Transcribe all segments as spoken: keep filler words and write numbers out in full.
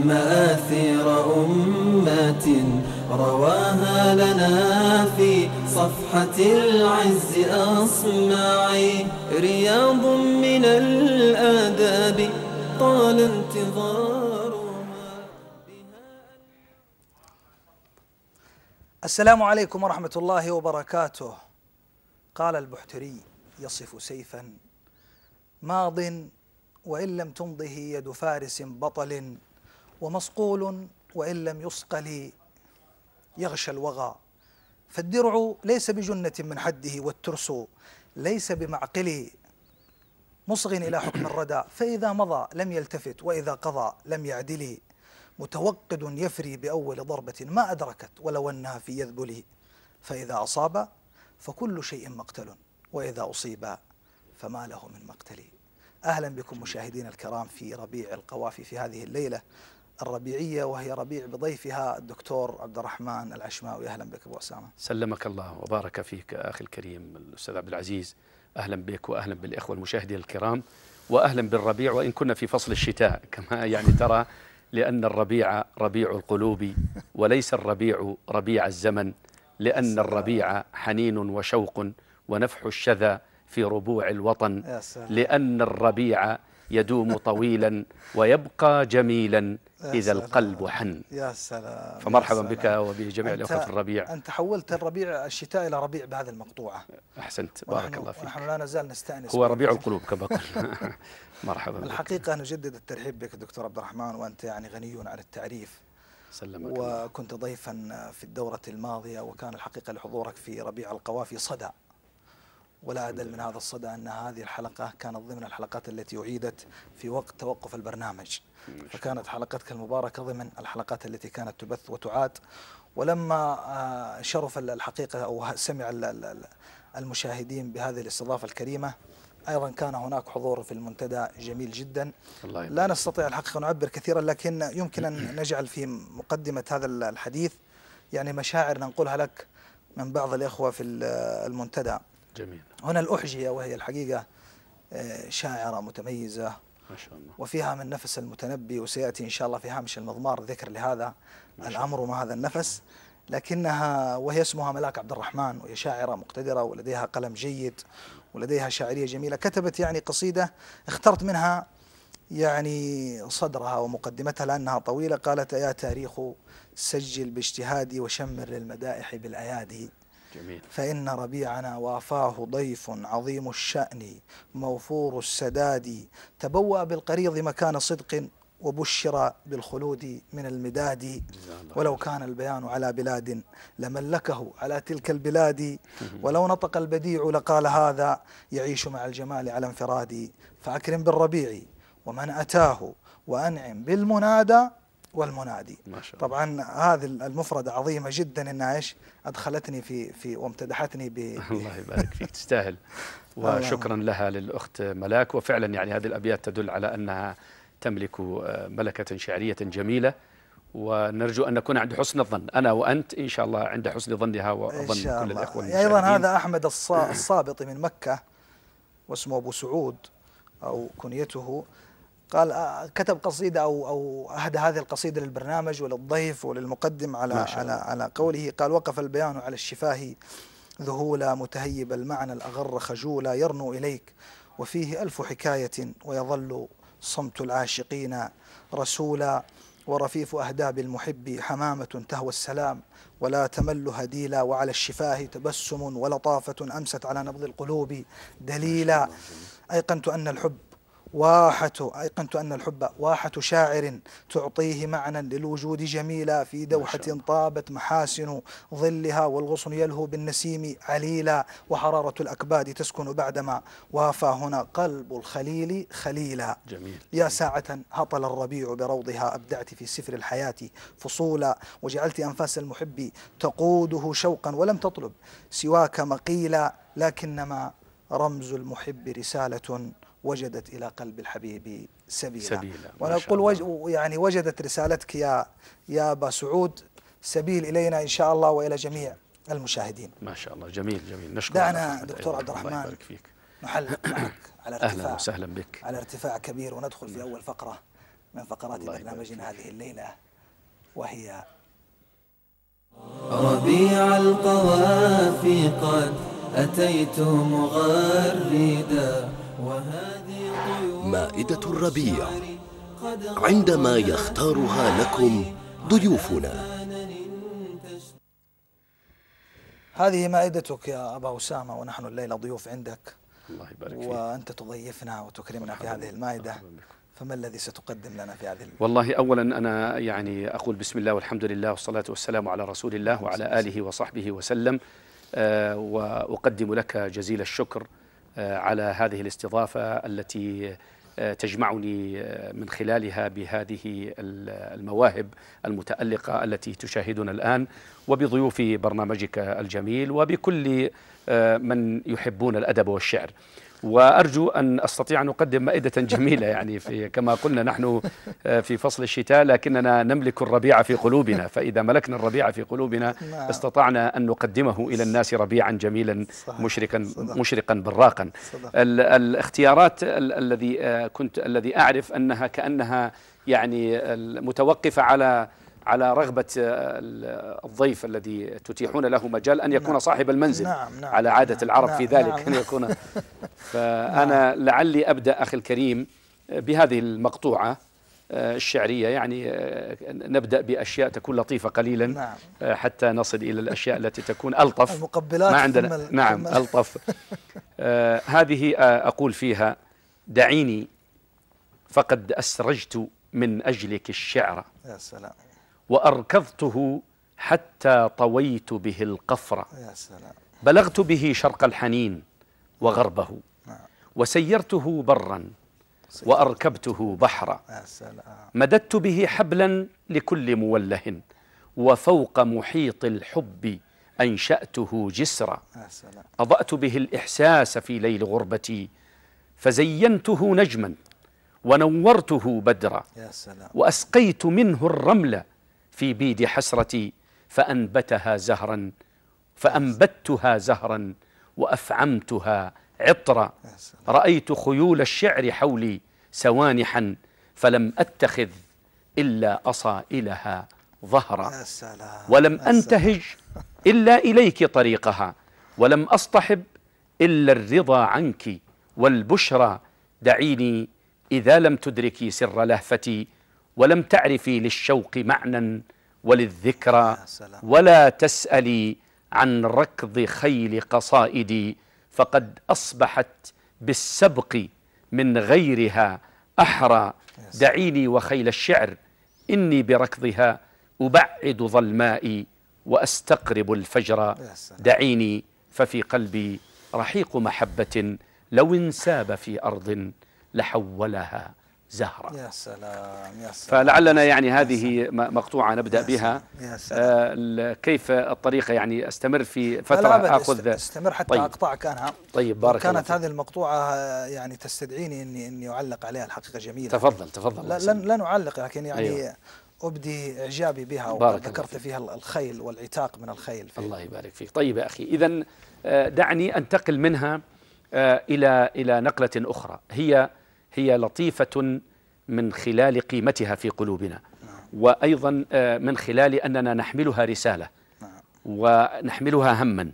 مآثير أمات رواها لنا في صفحة العز أصمعي، رياض من الآداب طال انتظارها. السلام عليكم ورحمة الله وبركاته. قال البحتري يصف سيفا ماض وإن لم تمضه يد فارس بطل، ومصقول وإن لم يصقل يغشى الوغى. فالدرع ليس بجنة من حده، والترس ليس بمعقل، مصغ إلى حكم الردى، فإذا مضى لم يلتفت وإذا قضى لم يعدل. متوقد يفري بأول ضربة ما أدركت ولو أنها في يذبل، فإذا أصاب فكل شيء مقتل وإذا أصيب فما له من مقتل. أهلا بكم مشاهدينا الكرام في ربيع القوافي في هذه الليلة الربيعية، وهي ربيع بضيفها الدكتور عبد الرحمن العشماوي. أهلا بك أبو أسامة. سلمك الله وبارك فيك أخي الكريم الأستاذ عبد العزيز. أهلا بك وأهلا بالإخوة المشاهدين الكرام، وأهلا بالربيع وإن كنا في فصل الشتاء كما يعني ترى، لأن الربيع ربيع القلوب وليس الربيع ربيع الزمن، لأن الربيع حنين وشوق ونفح الشذا في ربوع الوطن، لأن الربيع يدوم طويلا ويبقى جميلا إذا القلب حن. يا سلام. فمرحبا يا سلام بك وبجميع الأخوة في الربيع. أنت حولت الربيع الشتاء إلى ربيع بهذه المقطوعة. أحسنت، بارك الله فيك. ونحن لا نزال نستأنس، هو ربيع القلوب كما قلنا. مرحبا بك. الحقيقة نجدد الترحيب بك دكتور عبد الرحمن، وأنت يعني غني عن التعريف. سلمك وكنت ضيفا في الدورة الماضية، وكان الحقيقة لحضورك في ربيع القوافي صدى، ولا أدل من هذا الصدى أن هذه الحلقة كانت ضمن الحلقات التي أعيدت في وقت توقف البرنامج، فكانت حلقتك المباركة ضمن الحلقات التي كانت تبث وتعاد. ولما شرف الحقيقة أو سمع المشاهدين بهذه الاستضافة الكريمة، أيضا كان هناك حضور في المنتدى جميل جدا. الله لا نستطيع الحقيقة أن نعبر كثيرا، لكن يمكن أن نجعل في مقدمة هذا الحديث يعني مشاعر ننقلها لك من بعض الإخوة في المنتدى. جميل. هنا الأحجية، وهي الحقيقة شاعرة متميزة ما شاء الله، وفيها من نفس المتنبي، وسيأتي إن شاء الله في هامش المضمار ذكر لهذا الأمر مع هذا النفس. لكنها وهي اسمها ملاك عبد الرحمن، وهي شاعرة مقتدرة ولديها قلم جيد ولديها شاعرية جميلة. كتبت يعني قصيدة اخترت منها يعني صدرها ومقدمتها لأنها طويلة. قالت: يا تاريخ سجل باجتهادي وشمر للمدائح بالأيادي، جميل. فإن ربيعنا وافاه ضيف عظيم الشأن موفور السداد، تبوأ بالقريض مكان صدق وبشر بالخلود من المداد، ولو كان البيان على بلاد لملكه على تلك البلاد، ولو نطق البديع لقال هذا يعيش مع الجمال على انفراد، فأكرم بالربيع ومن أتاه وأنعم بالمنادى والمنادي. ما شاء الله. طبعا هذه المفردة عظيمة جدا، انها ايش ادخلتني في في وامتدحتني ب الله يبارك فيك، تستاهل. وشكرا لها للأخت ملاك. وفعلا يعني هذه الأبيات تدل على أنها تملك ملكة شعرية جميلة، ونرجو أن نكون عند حسن الظن أنا وأنت إن شاء الله، عند حسن ظنها وظن كل الأخوة المشاهدين. أيضا هذا أحمد الصابط من مكة، واسمه أبو سعود أو كنيته. قال كتب قصيدة أو أو أهدى هذه القصيدة للبرنامج وللضيف وللمقدم على على على قوله. قال: وقف البيان على الشفاه ذهولا، متهيب المعنى الأغر خجولا، يرنو إليك وفيه ألف حكاية، ويظل صمت العاشقين رسولا، ورفيف أهداب المحب حمامة تهوى السلام ولا تمل هديلا، وعلى الشفاه تبسم ولطافة أمست على نبض القلوب دليلا. أيقنت أن الحب واحة أيقنت أن الحب واحة شاعر تعطيه معنى للوجود جميلا، في دوحة طابت محاسن ظلها، والغصن يلهو بالنسيم عليلا، وحرارة الأكباد تسكن بعدما وافى هنا قلب الخليل خليلا. جميل. يا ساعة هطل الربيع بروضها، أبدعت في سفر الحياة فصولا، وجعلت أنفاس المحب تقوده شوقا، ولم تطلب سواك مقيلا، لكنما رمز المحب رسالة وجدت إلى قلب الحبيب سبيلا, سبيلا. ونقول وج... يعني وجدت رسالتك يا يا أبا سعود سبيل إلينا إن شاء الله وإلى جميع المشاهدين. ما شاء الله. جميل جميل. نشكر. دعنا دكتور عبد الرحمن نحلق معك على ارتفاع أهلا وسهلا بك على ارتفاع كبير، وندخل في أول فقرة من فقرات برنامجنا هذه الليلة، وهي ربيع القوافي قد أتيت مغردا، وهذه طيور مائدة الربيع عندما يختارها لكم ضيوفنا. هذه مائدتك يا أبا أسامة، ونحن الليلة ضيوف عندك. الله يبارك فيك. وأنت تضيفنا وتكرمنا في هذه المائدة، فما الذي ستقدم لنا في هذه المائدة؟ والله أولا أنا يعني أقول بسم الله والحمد لله والصلاة والسلام على رسول الله وعلى آله وصحبه وسلم. آه وأقدم لك جزيل الشكر آه على هذه الاستضافة التي آه تجمعني آه من خلالها بهذه المواهب المتألقة التي تشاهدنا الآن، وبضيوف برنامجك الجميل، وبكل آه من يحبون الأدب والشعر. وأرجو أن أستطيع أن أقدم مائدة جميلة، يعني في كما قلنا نحن في فصل الشتاء، لكننا نملك الربيع في قلوبنا، فإذا ملكنا الربيع في قلوبنا استطعنا أن نقدمه إلى الناس ربيعا جميلا مشرقا مشرقا براقا. الاختيارات الذي كنت الذي أعرف أنها كأنها يعني متوقفة على على رغبة الضيف الذي تتيحون له مجال أن يكون صاحب المنزل. نعم نعم على عادة نعم العرب نعم في ذلك نعم أن يكون. فأنا لعلي أبدأ أخي الكريم بهذه المقطوعة الشعرية، يعني نبدأ بأشياء تكون لطيفة قليلا نعم. حتى نصل إلى الأشياء التي تكون ألطف. المقبلات ما عندنا. نعم ألطف. آه هذه أقول فيها: دعيني فقد أسرجت من أجلك الشعر، يا سلام، وأركضته حتى طويت به القفر، يا سلام، بلغت به شرق الحنين وغربه، نعم. وسيرته برا وأركبته بحرا، يا سلام، مددت به حبلا لكل موله، وفوق محيط الحب أنشأته جسرا، يا سلام، أضأت به الإحساس في ليل غربتي، فزينته نجما ونورته بدرا، يا سلام، وأسقيت منه الرمل في بيد حسرتي، فأنبتها زهرا فأنبتها زهرا وأفعمتها عطرا، رأيت خيول الشعر حولي سوانحا، فلم أتخذ إلا أصائلها ظهرا، يا سلام، ولم أنتهج إلا إليك طريقها، ولم أصطحب إلا الرضا عنك والبشرى، دعيني إذا لم تدركي سر لهفتي، ولم تعرفي للشوق معنى وللذكرى، ولا تسألي عن ركض خيل قصائدي، فقد أصبحت بالسبق من غيرها أحرى، دعيني وخيل الشعر إني بركضها أبعد ظلمائي وأستقرب الفجر، دعيني ففي قلبي رحيق محبة، لو انساب في أرض لحولها زهرة. يا سلام يا سلام. فلعلنا يعني هذه مقطوعة نبدأ يا بها. يا سلام. آه كيف الطريقة؟ يعني استمر في فترة لا أخذ استمر حتى طيب. أقطعك أنا. طيب بارك الله كانت هذه المقطوعة يعني تستدعيني إني إني أعلق عليها، الحقيقة جميلة. تفضل تفضل. لا لن لن أعلق، لكن يعني أيوة. أبدي إعجابي بها، وذكرت فيها الخيل والعتاق من الخيل. الله يبارك فيك. طيب يا أخي، إذن دعني أنتقل منها إلى إلى نقلة أخرى، هي هي لطيفة من خلال قيمتها في قلوبنا، وأيضا من خلال أننا نحملها رسالة ونحملها هما.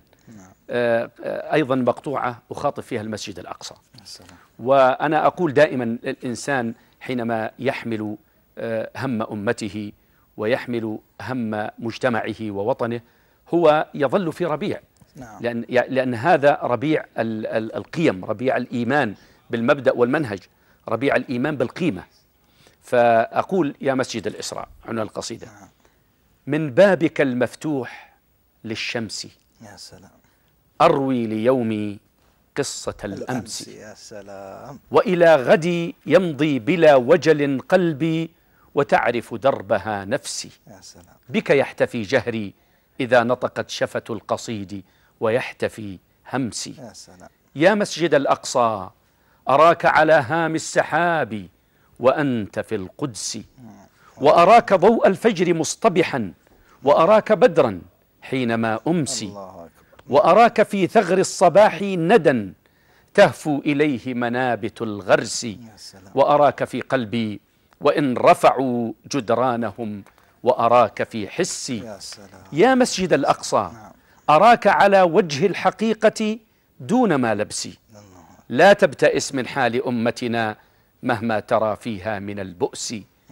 أيضا مقطوعة أخاطب فيها المسجد الأقصى. وأنا أقول دائما الإنسان حينما يحمل هم أمته ويحمل هم مجتمعه ووطنه هو يظل في ربيع، لأن, لأن هذا ربيع القيم، ربيع الإيمان بالمبدأ والمنهج، ربيع الإيمان بالقيمة. فأقول: يا مسجد الإسراء، عنوان القصيدة: من بابك المفتوح للشمس يا سلام أروي ليومي قصة الأمس، يا سلام، وإلى غدي يمضي بلا وجل قلبي، وتعرف دربها نفسي، يا سلام، بك يحتفي جهري إذا نطقت شفة القصيد ويحتفي همسي، يا سلام، يا مسجد الأقصى أراك على هام السحاب وأنت في القدس، وأراك ضوء الفجر مصطبحا، وأراك بدرا حينما أمسي، وأراك في ثغر الصباح ندى تهفو إليه منابت الغرس، وأراك في قلبي وإن رفعوا جدرانهم وأراك في حسي. يا سلام. يا مسجد الأقصى، أراك على وجه الحقيقة دون ما لبسي. لا تبتئس من حال أمتنا مهما ترى فيها من البؤس،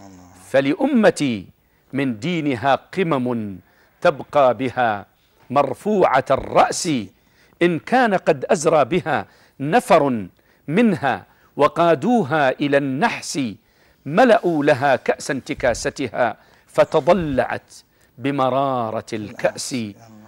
فلأمتي من دينها قمم تبقى بها مرفوعة الرأس. إن كان قد أزرى بها نفر منها وقادوها إلى النحس، ملأوا لها كأس انتكاستها فتضلعت بمرارة الكأس،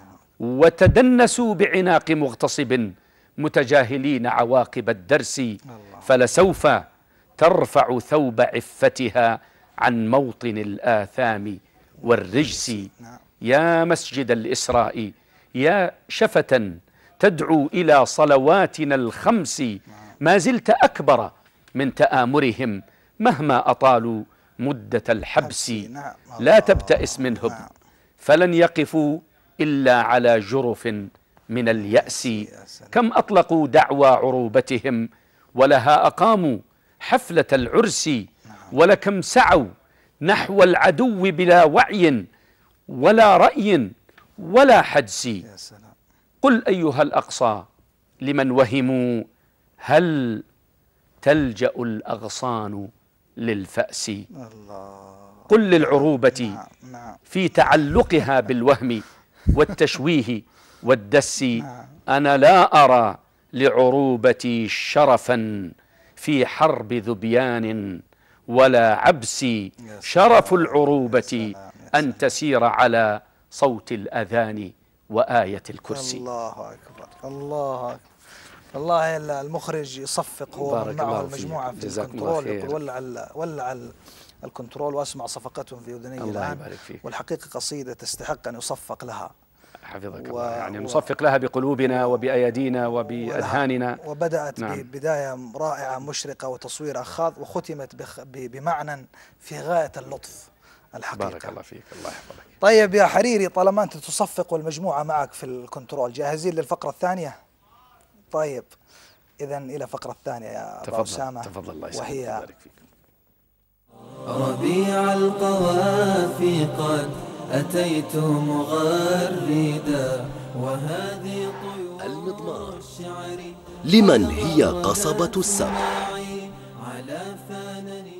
وتدنسوا بعناق مغتصب متجاهلين عواقب الدرس، فلسوف ترفع ثوب عفتها عن موطن الآثام والرجس. يا مسجد الإسراء، يا شفة تدعو إلى صلواتنا الخمس، ما زلت أكبر من تآمرهم مهما أطالوا مدة الحبس. لا تبتئس منهم فلن يقفوا إلا على جرف من اليأس. كم أطلقوا دعوى عروبتهم ولها أقاموا حفلة العرس، ولكم سعوا نحو العدو بلا وعي ولا رأي ولا حدس. قل أيها الأقصى لمن وهموا، هل تلجأ الأغصان للفأس؟ قل للعروبة في تعلقها بالوهم والتشويه والدس، أنا لا أرى لعروبتي شرفا في حرب ذبيان ولا عبس. شرف العروبة أن تسير على صوت الأذان وآية الكرسي. الله أكبر، الله أكبر. والله المخرج يصفق هو من معه المجموعة في الكنترول، يقول ولع ولع الكنترول وأسمع صفقتهم في أذني الآن. والحقيقة قصيدة تستحق أن يصفق لها. حفظك الله. يعني نصفق لها بقلوبنا وبأيدينا وبأذهاننا. وبدأت نعم. ببداية رائعة مشرقة وتصوير أخاذ، وختمت بمعنى في غاية اللطف الحقيقة. بارك الله فيك، الله يحفظك. طيب يا حريري، طالما أنت تصفق والمجموعة معك في الكنترول، جاهزين للفقرة الثانية؟ طيب إذن إلى الفقرة الثانية يا أبو أسامة. تفضل. الله يسلمك ويبارك فيك. ربيع القوافي قد أتيت مغردا، وهذه طيور المضمار الشعر لمن هي قصبة السبع؟ على فانن.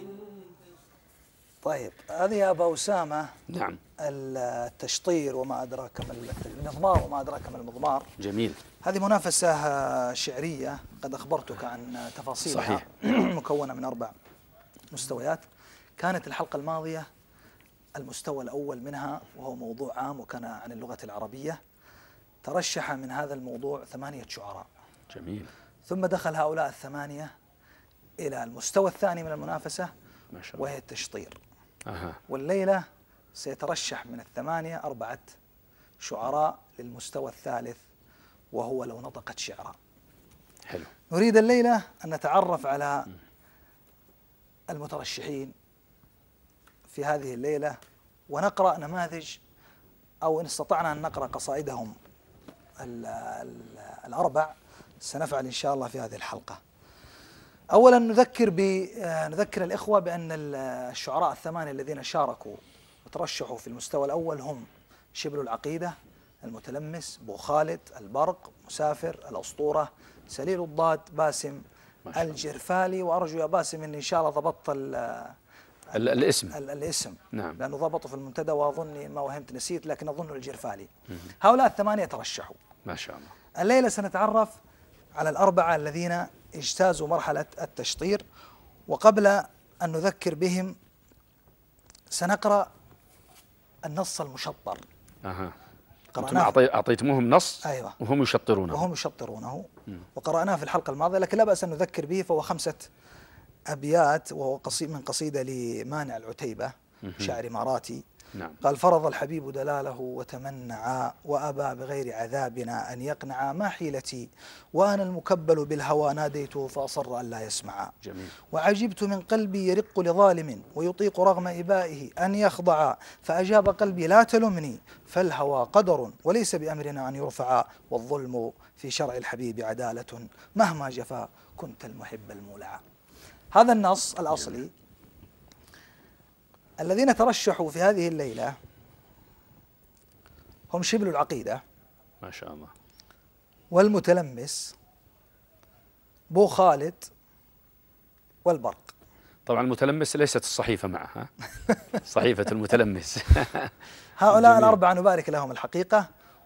طيب هذه يا أبو أسامة نعم التشطير وما أدراك ما المضمار وما أدراك ما المضمار. جميل. هذه منافسة شعرية قد أخبرتك عن تفاصيلها. صحيح. مكونة من أربع مستويات. كانت الحلقة الماضية المستوى الأول منها وهو موضوع عام وكان عن اللغة العربية، ترشح من هذا الموضوع ثمانية شعراء. جميل. ثم دخل هؤلاء الثمانية إلى المستوى الثاني من المنافسة ما شاء الله. وهي التشطير. أها. والليلة سيترشح من الثمانية أربعة شعراء للمستوى الثالث وهو لو نطقت شعرا. حلو. نريد الليلة أن نتعرف على المترشحين في هذه الليلة ونقرأ نماذج، أو إن استطعنا أن نقرأ قصائدهم ال ال الأربع سنفعل إن شاء الله في هذه الحلقة. أولا نذكر نذكر الإخوة بأن الشعراء الثمانية الذين شاركوا وترشحوا في المستوى الأول هم شبل العقيدة، المتلمس، بو خالد، البرق، مسافر، الأسطورة، سليل الضاد، باسم الجرفالي. وأرجو يا باسم أن إن شاء الله ضبطت ال الاسم ال الاسم نعم، لأنه ضبطه في المنتدى وأظني ما وهمت نسيت، لكن أظنه الجرفالي. هؤلاء الثمانية ترشحوا. ما شاء الله. الليلة سنتعرف على الأربعة الذين اجتازوا مرحلة التشطير، وقبل أن نذكر بهم سنقرأ النص المشطر. أها. أنتم أعطيتموهم نص. أيوة. وهم يشطرونه. وهم يشطرونه. مم. وقرأناه في الحلقة الماضية، لكن لا بأس أن نذكر به، فهو خمسة أبيات، وهو قصيد من قصيدة لمانع العتيبة، شاعر إماراتي. نعم. قال: فرض الحبيب دلاله وتمنعا، وأبى بغير عذابنا أن يقنعا، ما حيلتي وأنا المكبل بالهوى ناديته فأصر أن لا يسمعا. جميل. وعجبت من قلبي يرق لظالم ويطيق رغم إبائه أن يخضعا، فأجاب قلبي لا تلمني فالهوى قدر وليس بأمرنا أن يرفعا، والظلم في شرع الحبيب عدالة مهما جفا كنت المحب المولعا. هذا النص الأصلي الذين ترشحوا في هذه الليلة هم شبل العقيدة ما شاء الله، والمتلمس، بو خالد، والبرق. طبعا المتلمس ليست الصحيفة معها، صحيفة المتلمس. هؤلاء جميل. الأربعة نبارك لهم الحقيقة،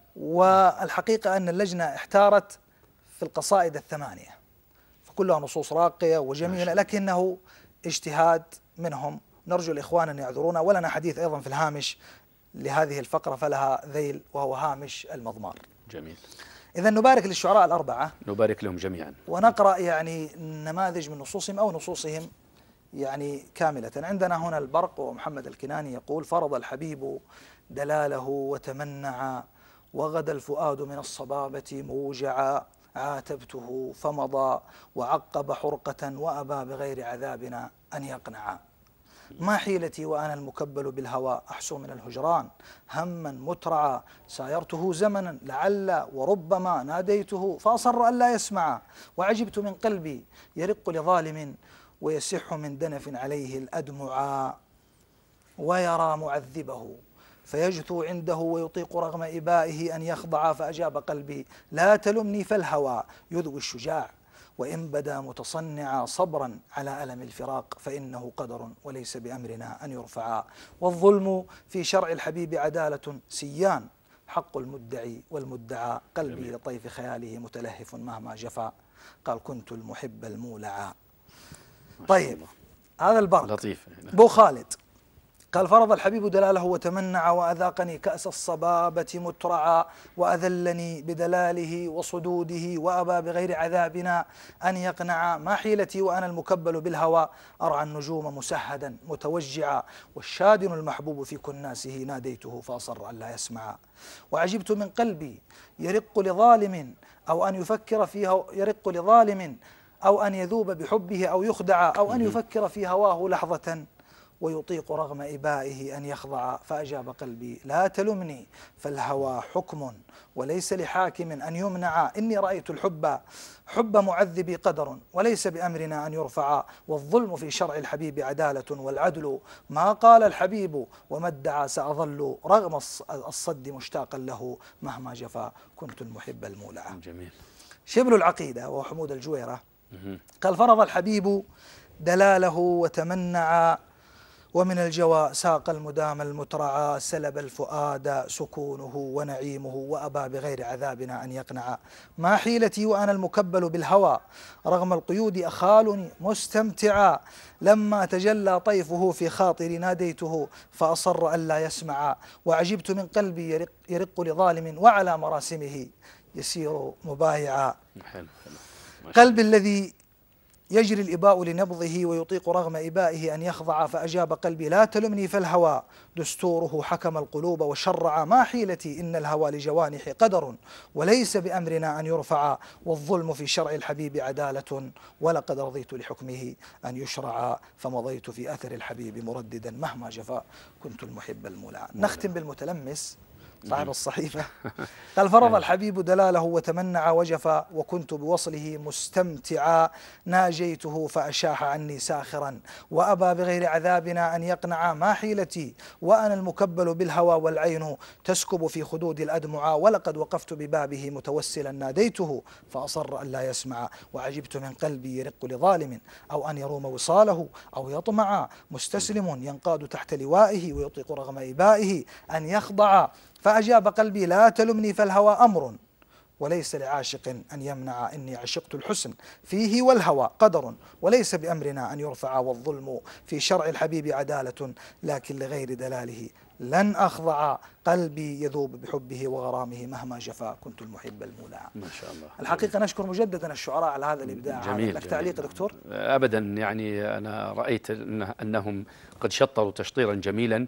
والحقيقة أن اللجنة احتارت في القصائد الثمانية، فكلها نصوص راقية وجميلة، لكنه اجتهاد منهم، نرجو الإخوان أن يعذرونا. ولنا حديث أيضا في الهامش لهذه الفقرة فلها ذيل، وهو هامش المضمار. جميل. إذا نبارك للشعراء الأربعة، نبارك لهم جميعا، ونقرأ يعني نماذج من نصوصهم أو نصوصهم يعني كاملة. عندنا هنا البرق ومحمد الكناني يقول: فرض الحبيب دلاله وتمنعا، وغدا الفؤاد من الصبابة موجعا، عاتبته فمضى وعقب حرقة، وأبى بغير عذابنا أن يقنعا. ما حيلتي وأنا المكبل بالهوى، أحسو من الهجران هما مترعا، سايرته زمنا لعل وربما، ناديته فأصر ألا يسمع، وعجبت من قلبي يرق لظالم، ويسح من دنف عليه الأدمعا، ويرى معذبه فيجثو عنده، ويطيق رغم إبائه أن يخضع، فأجاب قلبي لا تلمني فالهوى يذوي الشجاع، وإن بدا متصنعا صبرا على ألم الفراق، فإنه قدر وليس بأمرنا أن يرفعا، والظلم في شرع الحبيب عدالة سيان، حق المدعي والمدعى، قلبي لطيف خياله متلهف مهما جفا، قال كنت المحب المولعا. طيب، هذا البرق. لطيف. بو خالد قال: فرض الحبيب دلاله وتمنع، وأذاقني كأس الصبابة مترعا، وأذلني بدلاله وصدوده، وأبى بغير عذابنا أن يقنعا، ما حيلتي وأنا المكبل بالهوى، أرعى النجوم مسهدا متوجعا، والشادن المحبوب في كناسه، ناديته فأصر أن لا يسمعا، وعجبت من قلبي يرق لظالم، أو أن يفكر فيها يرق لظالم أو أن يذوب بحبه أو يخدع، أو أن يفكر في هواه لحظة، ويطيق رغم إبائه أن يخضع، فأجاب قلبي لا تلمني فالهوى حكم وليس لحاكم أن يمنع، إني رأيت الحب حب معذبي قدر وليس بأمرنا أن يرفع، والظلم في شرع الحبيب عدالة، والعدل ما قال الحبيب، وما ادعى سأظل رغم الصد مشتاقا له مهما جفا، كنت المحب المولع. جميل. شبل العقيدة وحمود الجويرة قال: فرض الحبيب دلاله وتمنع، ومن الجوى ساق المدام المترعى، سلب الفؤاد سكونه ونعيمه، وأبى بغير عذابنا أن يقنع، ما حيلتي وأنا المكبل بالهوى، رغم القيود أخالني مستمتعا، لما تجلى طيفه في خاطري ناديته فأصر ألا يسمع، وعجبت من قلبي يرق, يرق لظالم، وعلى مراسمه يسير مبايعا. قلبي الذي يجري الإباء لنبضه، ويطيق رغم إبائه أن يخضع، فأجاب قلبي لا تلمني فالهوى دستوره حكم القلوب وشرع، ما حيلتي إن الهوى لجوانح قدر وليس بأمرنا أن يرفع، والظلم في شرع الحبيب عدالة، ولقد رضيت لحكمه أن يشرع، فمضيت في أثر الحبيب مرددا مهما جفا، كنت المحب المولع. نختم بالمتلمس صاحب الصحيفة قال: فرض الحبيب دلاله وتمنع وجفا، وكنت بوصله مستمتعا، ناجيته فأشاح عني ساخرا، وأبى بغير عذابنا أن يقنع، ما حيلتي وأنا المكبل بالهوى، والعين تسكب في خدود الأدمعا، ولقد وقفت ببابه متوسلا، ناديته فأصر أن لا يسمع، وعجبت من قلبي يرق لظالم، أو أن يروم وصاله أو يطمع، مستسلم ينقاد تحت لوائه، ويطيق رغم إبائه أن يخضع، فأجاب قلبي لا تلمني فالهوى أمر وليس لعاشق أن يمنع، إني عشقت الحسن فيه، والهوى قدر وليس بأمرنا أن يرفع، والظلم في شرع الحبيب عدالة، لكن لغير دلاله لن أخضع، قلبي يذوب بحبه وغرامه مهما جفا، كنت المحب المولع. ما شاء الله. الحقيقة نشكر مجددا الشعراء على هذا الإبداع. جميل. لك تعليق دكتور؟ أبدا، يعني أنا رأيت أنهم قد شطروا تشطيرا جميلا،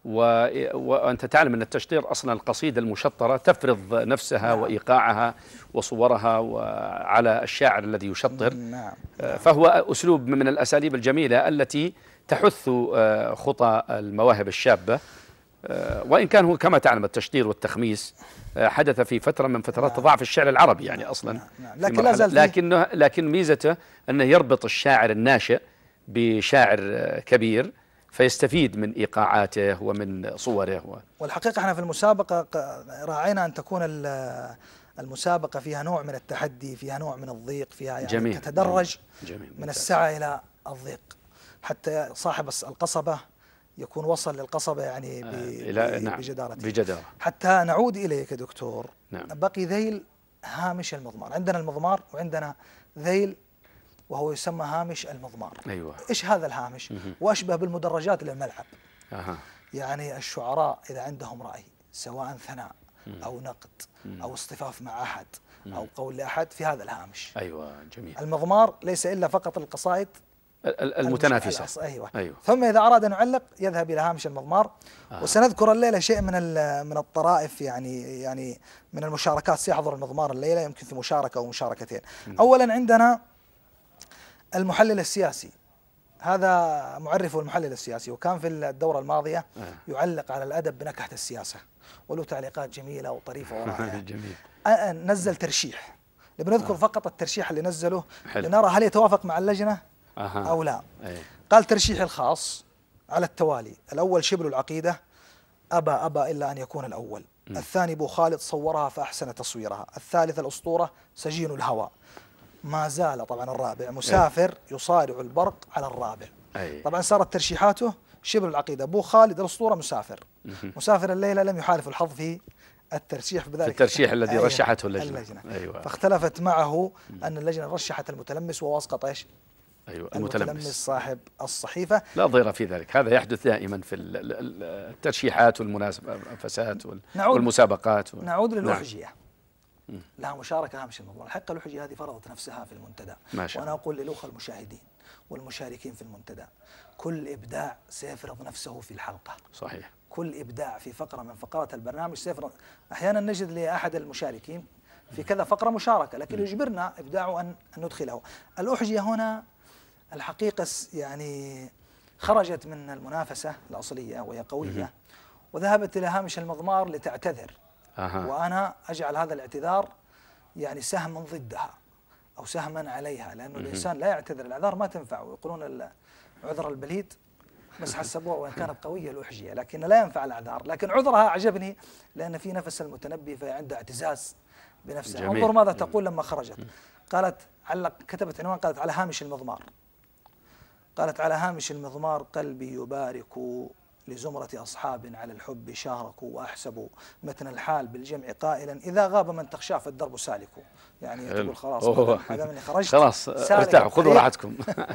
وأنت تعلم أن التشطير أصلا القصيدة المشطرة تفرض نفسها نعم. وإيقاعها وصورها على الشاعر الذي يشطر نعم. فهو أسلوب من الأساليب الجميلة التي تحث خطى المواهب الشابة، وإن كان هو كما تعلم التشطير والتخميس حدث في فترة من فترات نعم. ضعف الشعر العربي يعني أصلا نعم. نعم. لكن, لا زال لكنه لكن ميزته أنه يربط الشاعر الناشئ بشاعر كبير، فيستفيد من إيقاعاته ومن صوره و... والحقيقة احنا في المسابقة راعينا أن تكون المسابقة فيها نوع من التحدي، فيها نوع من الضيق، فيها يعني جميل. تتدرج جميل. من السعة إلى الضيق، حتى صاحب القصبة يكون وصل للقصبة يعني آه نعم بجدارة بجدارة. حتى نعود إليك يا دكتور. نعم. بقي ذيل هامش المضمار. عندنا المضمار وعندنا ذيل وهو يسمى هامش المضمار. أيوة. إيش هذا الهامش؟ وأشبه بالمدرجات للملعب. أها. يعني الشعراء إذا عندهم رأي سواء ثناء أو نقد أو اصطفاف مع أحد أو قول لأحد في هذا الهامش. أيوة جميل. المضمار ليس إلا فقط القصائد المتنافسة. أيوة. أيوة. ثم إذا أراد أن يعلق يذهب إلى هامش المضمار. آه. وسنذكر الليلة شيء من من الطرائف يعني يعني من المشاركات. سيحضر المضمار الليلة يمكن في مشاركة أو مشاركتين. م. أولا عندنا المحلل السياسي، هذا معرفه المحلل السياسي، وكان في الدورة الماضية آه. يعلق على الأدب بنكهة السياسة وله تعليقات جميلة وطريفة ورائعة. جميل. نزل ترشيح، بنذكر آه. فقط الترشيح اللي نزله حلو. لنرى هل يتوافق مع اللجنة آه. أو لا. أي. قال ترشيح الخاص على التوالي: الأول شبل العقيدة أبى أبى إلا أن يكون الأول. م. الثاني بو خالد صورها فأحسن تصويرها. الثالث الأسطورة سجين الهوى. ما زال طبعا الرابع مسافر أي. يصارع البرق على الرابع. أي. طبعا صارت ترشيحاته: شبل العقيدة بو خالد الأسطورة مسافر. م. مسافر الليلة لم يحالف الحظ في الترشيح بذلك في الترشيح الذي أيوة رشحته اللجنة, اللجنة. أيوة. فاختلفت معه أن اللجنة رشحت المتلمس وواسقط ايش؟ أيوة المتلمس. المتلمس صاحب الصحيفة. لا ضير في ذلك، هذا يحدث دائما في الترشيحات والمنافسات والمسابقات و... نعود للأحجية. نعم. لها مشاركة هامش الموضوع. الحقيقة الأحجية هذه فرضت نفسها في المنتدى، وأنا أقول للأخوة المشاهدين والمشاركين في المنتدى: كل إبداع سيفرض نفسه في الحلقة. صحيح. كل إبداع في فقرة من فقرات البرنامج سيفرض. أحيانا نجد لأحد المشاركين في كذا فقرة مشاركة، لكن يجبرنا إبداعه أن ندخله. الأحجية هنا الحقيقة يعني خرجت من المنافسة الأصلية وهي قوية وذهبت إلى هامش المضمار لتعتذر. أه. وأنا أجعل هذا الاعتذار يعني سهما ضدها أو سهما عليها، لأنه الإنسان لا يعتذر، الأعذار ما تنفع، ويقولون عذر البليد بس حسبوها وإن كانت قوية الأحجية، لكن لا ينفع الأعذار. لكن عذرها أعجبني لأن في نفس المتنبي فهي عندها اعتزاز بنفسها. انظر ماذا تقول لما خرجت. قالت علق كتبت عنوان، قالت: على هامش المضمار. قالت: على هامش المضمار قلبي يبارك لزمرة أصحاب على الحب شاركوا، وأحسب متن الحال بالجمع قائلا: إذا غاب من تخشاه فالدرب سالك. يعني تقول خلاص هذا مني خرجت خلاص ارتاحوا خذوا راحتكم.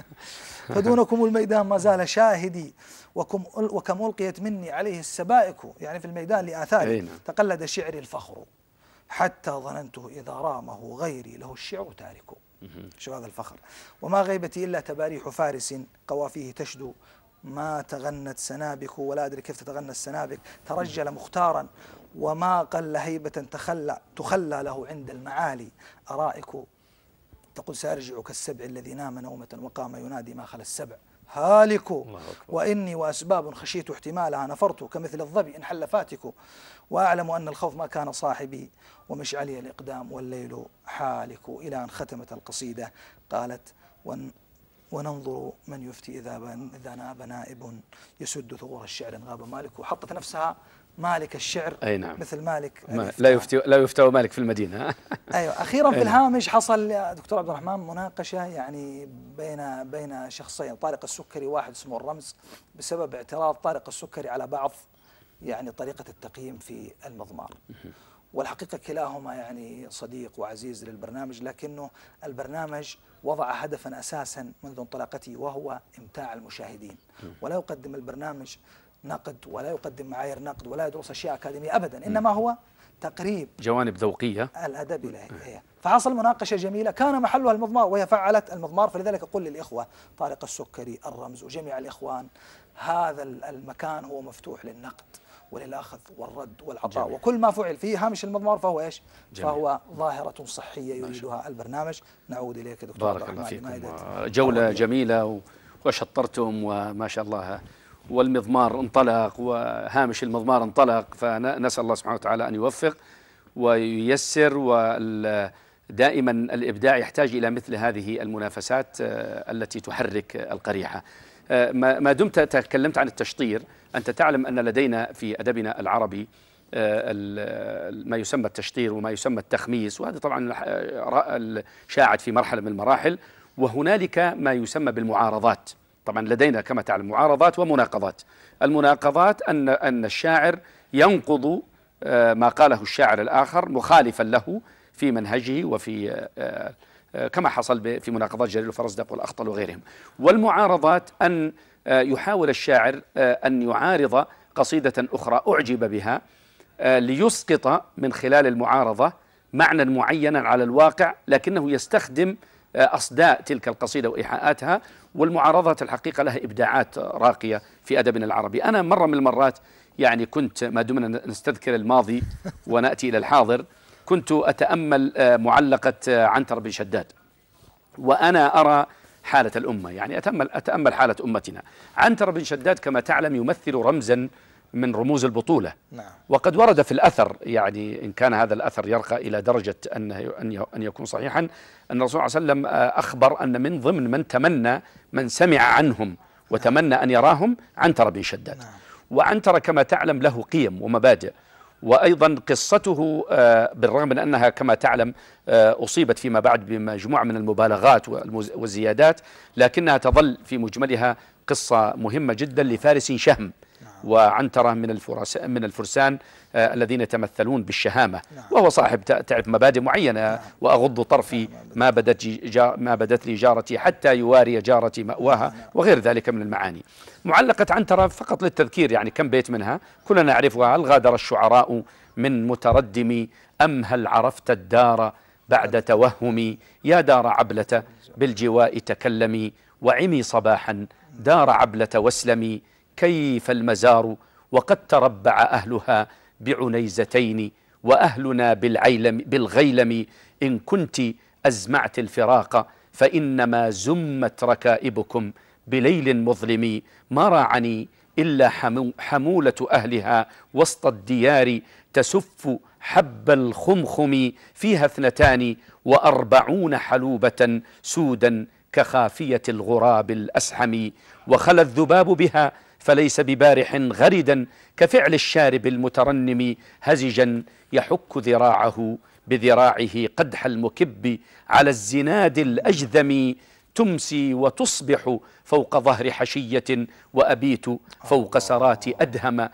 فدونكم الميدان ما زال شاهدي، وكم وكم ألقيت مني عليه السبائك. يعني في الميدان لآثاري تقلد شعري الفخر، حتى ظننته إذا رامه غيري له الشعر تارك. شو هذا الفخر؟ وما غيبتي إلا تباريح فارس قوافيه تشدو، ما تغنت سنابك، ولا أدري كيف تتغنى السنابك، ترجل مختارا وما قل هيبة تخلى تخلى له عند المعالي أرائك. تقول: سأرجع كالسبع الذي نام نومة وقام ينادي ما خلا السبع هالك، وإني وأسباب خشيت احتمالها نفرت كمثل الظبي إن حل فاتك، وأعلم أن الخوف ما كان صاحبي ومشعلي الإقدام والليل حالك. إلى أن ختمت القصيدة قالت: وننظر من يفتي إذا إذا ناب نائب يسد ثغور الشعر غاب مالك. وحطت نفسها مالك الشعر. أي نعم. مثل مالك ما لا يفتي لا يفتى مالك في المدينة. أيوة. أخيرا في الهامش حصل يا دكتور عبد الرحمن مناقشة يعني بين بين شخصين، طارق السكري واحد اسمه الرمز، بسبب اعتراض طارق السكري على بعض يعني طريقة التقييم في المضمار. والحقيقة كلاهما يعني صديق وعزيز للبرنامج، لكنه البرنامج وضع هدفا أساسا منذ انطلاقته وهو إمتاع المشاهدين، ولا يقدم البرنامج نقد ولا يقدم معايير نقد ولا يدرس أشياء أكاديمية أبدا، إنما هو تقريب جوانب ذوقية الأدب إليه. فحصل مناقشة جميلة كان محلها المضمار وهي فعلت المضمار. فلذلك أقول للإخوة طارق السكري الرمز وجميع الإخوان هذا المكان هو مفتوح للنقد وللأخذ والرد والعطاء. جميل. وكل ما فعل فيه هامش المضمار فهو إيش؟ جميل. فهو ظاهرة صحية يريدها البرنامج. نعود إليك دكتور. بارك الله فيكم. جولة جميلة وشطرتم وما شاء الله، والمضمار انطلق وهامش المضمار انطلق، فنسأل الله سبحانه وتعالى أن يوفق وييسر. ودائما الإبداع يحتاج إلى مثل هذه المنافسات التي تحرك القريحة. ما دمت تكلمت عن التشطير، أنت تعلم أن لدينا في أدبنا العربي ما يسمى التشطير وما يسمى التخميس، وهذا طبعا شاعت في مرحلة من المراحل. وهنالك ما يسمى بالمعارضات. طبعا لدينا كما تعلم معارضات ومناقضات. المناقضات أن أن الشاعر ينقض ما قاله الشاعر الآخر مخالفا له في منهجه وفي كما حصل في مناقضات جرير الفرزدق والأخطل وغيرهم. والمعارضات أن يحاول الشاعر أن يعارض قصيدة أخرى أعجب بها ليسقط من خلال المعارضة معنى معينا على الواقع، لكنه يستخدم أصداء تلك القصيدة وإيحاءاتها. والمعارضة الحقيقة لها إبداعات راقية في أدبنا العربي. أنا مرة من المرات يعني كنت ما دمنا نستذكر الماضي ونأتي إلى الحاضر، كنت أتأمل معلقة عنتر بن شداد وأنا أرى حالة الأمة، يعني أتأمل, أتأمل حالة أمتنا. عنتر بن شداد كما تعلم يمثل رمزا من رموز البطولة. نعم. وقد ورد في الأثر، يعني إن كان هذا الأثر يرقى إلى درجة أن أن يكون صحيحا، أن الرسول صلى الله عليه وسلم أخبر أن من ضمن من تمنى من سمع عنهم وتمنى أن يراهم عنتر بن شداد. نعم. وعنتر كما تعلم له قيم ومبادئ، وأيضا قصته بالرغم من أنها كما تعلم أصيبت فيما بعد بمجموعة من المبالغات والزيادات، لكنها تظل في مجملها قصة مهمة جدا لفارس شهم. وعنترة من الفرس من الفرسان آه الذين يتمثلون بالشهامة. نعم. وهو صاحب تعرف مبادئ معينة. نعم. وأغض طرفي ما بدت جا ما بدت لي جارتي حتى يواري جارتي مأواها. نعم. وغير ذلك من المعاني. معلقة عنترة فقط للتذكير، يعني كم بيت منها كلنا نعرفها. هل غادر الشعراء من متردم أم هل عرفت الدار بعد توهمي، يا دار عبلة بالجواء تكلمي وعمي صباحا دار عبلة واسلمي، كيف المزار وقد تربع أهلها بعنيزتين وأهلنا بالعيلم بالغيلم، إن كنت أزمعت الفراق فإنما زمت ركائبكم بليل مظلم، ما راعني إلا حمو حمولة أهلها وسط الديار تسف حب الخمخم، فيها اثنتان وأربعون حلوبة سودا كخافية الغراب الأسحم، وخلى الذباب بها فليس ببارح غردا كفعل الشارب المترنم، هزجا يحك ذراعه بذراعه قدح المكب على الزناد الأجذم، تمسي وتصبح فوق ظهر حشية وأبيت فوق سرات أدهم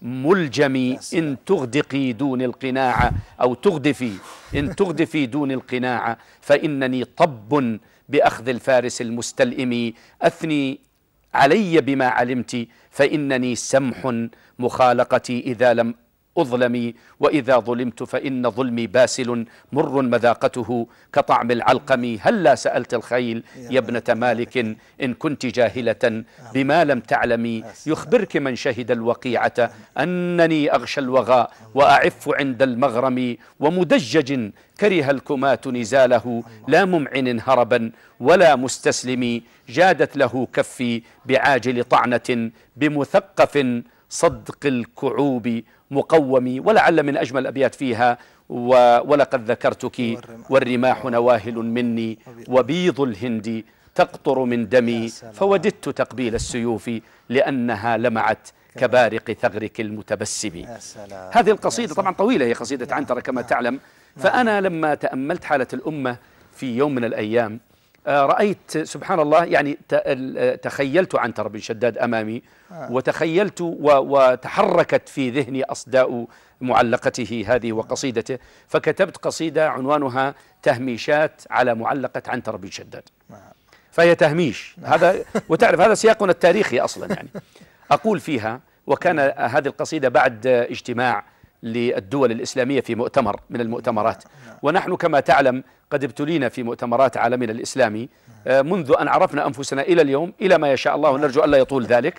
ملجم، إن تغدقي دون القناع أو تغدفي إن تغدفي دون القناع فإنني طب بأخذ الفارس المستلئم، أثني علي بما علمت فإنني سمح مخالقتي إذا لم أظلمي، وإذا ظلمت فإن ظلمي باسل مر مذاقته كطعم العلقم، هلا سألت الخيل يا ابنة مالك إن كنت جاهلة بما لم تعلمي، يخبرك من شهد الوقيعة أنني أغشى الوغى وأعف عند المغرم، ومدجج كره الكمات نزاله لا ممعن هربا ولا مستسلم، جادت له كفي بعاجل طعنة بمثقف صدق الكعوب مقومي. ولعل من أجمل الأبيات فيها ولقد ذكرتك والرماح نواهل مني وبيض الهند تقطر من دمي، فوددت تقبيل السيوف لأنها لمعت كبارق ثغرك المتبسم. هذه القصيدة طبعا طويلة، هي قصيدة عنترة كما تعلم. فأنا لما تأملت حالة الأمة في يوم من الأيام رأيت سبحان الله، يعني تخيلت عنتر بن شداد أمامي وتخيلت وتحركت في ذهني أصداء معلقته هذه وقصيدته، فكتبت قصيدة عنوانها تهميشات على معلقة عنتر بن شداد. فهي تهميش هذا، وتعرف هذا سياقنا التاريخي أصلا. يعني أقول فيها، وكان هذه القصيدة بعد اجتماع للدول الإسلامية في مؤتمر من المؤتمرات، ونحن كما تعلم قد ابتلينا في مؤتمرات عالمنا الإسلامي منذ أن عرفنا أنفسنا إلى اليوم، إلى ما يشاء الله ونرجو ألا يطول ذلك.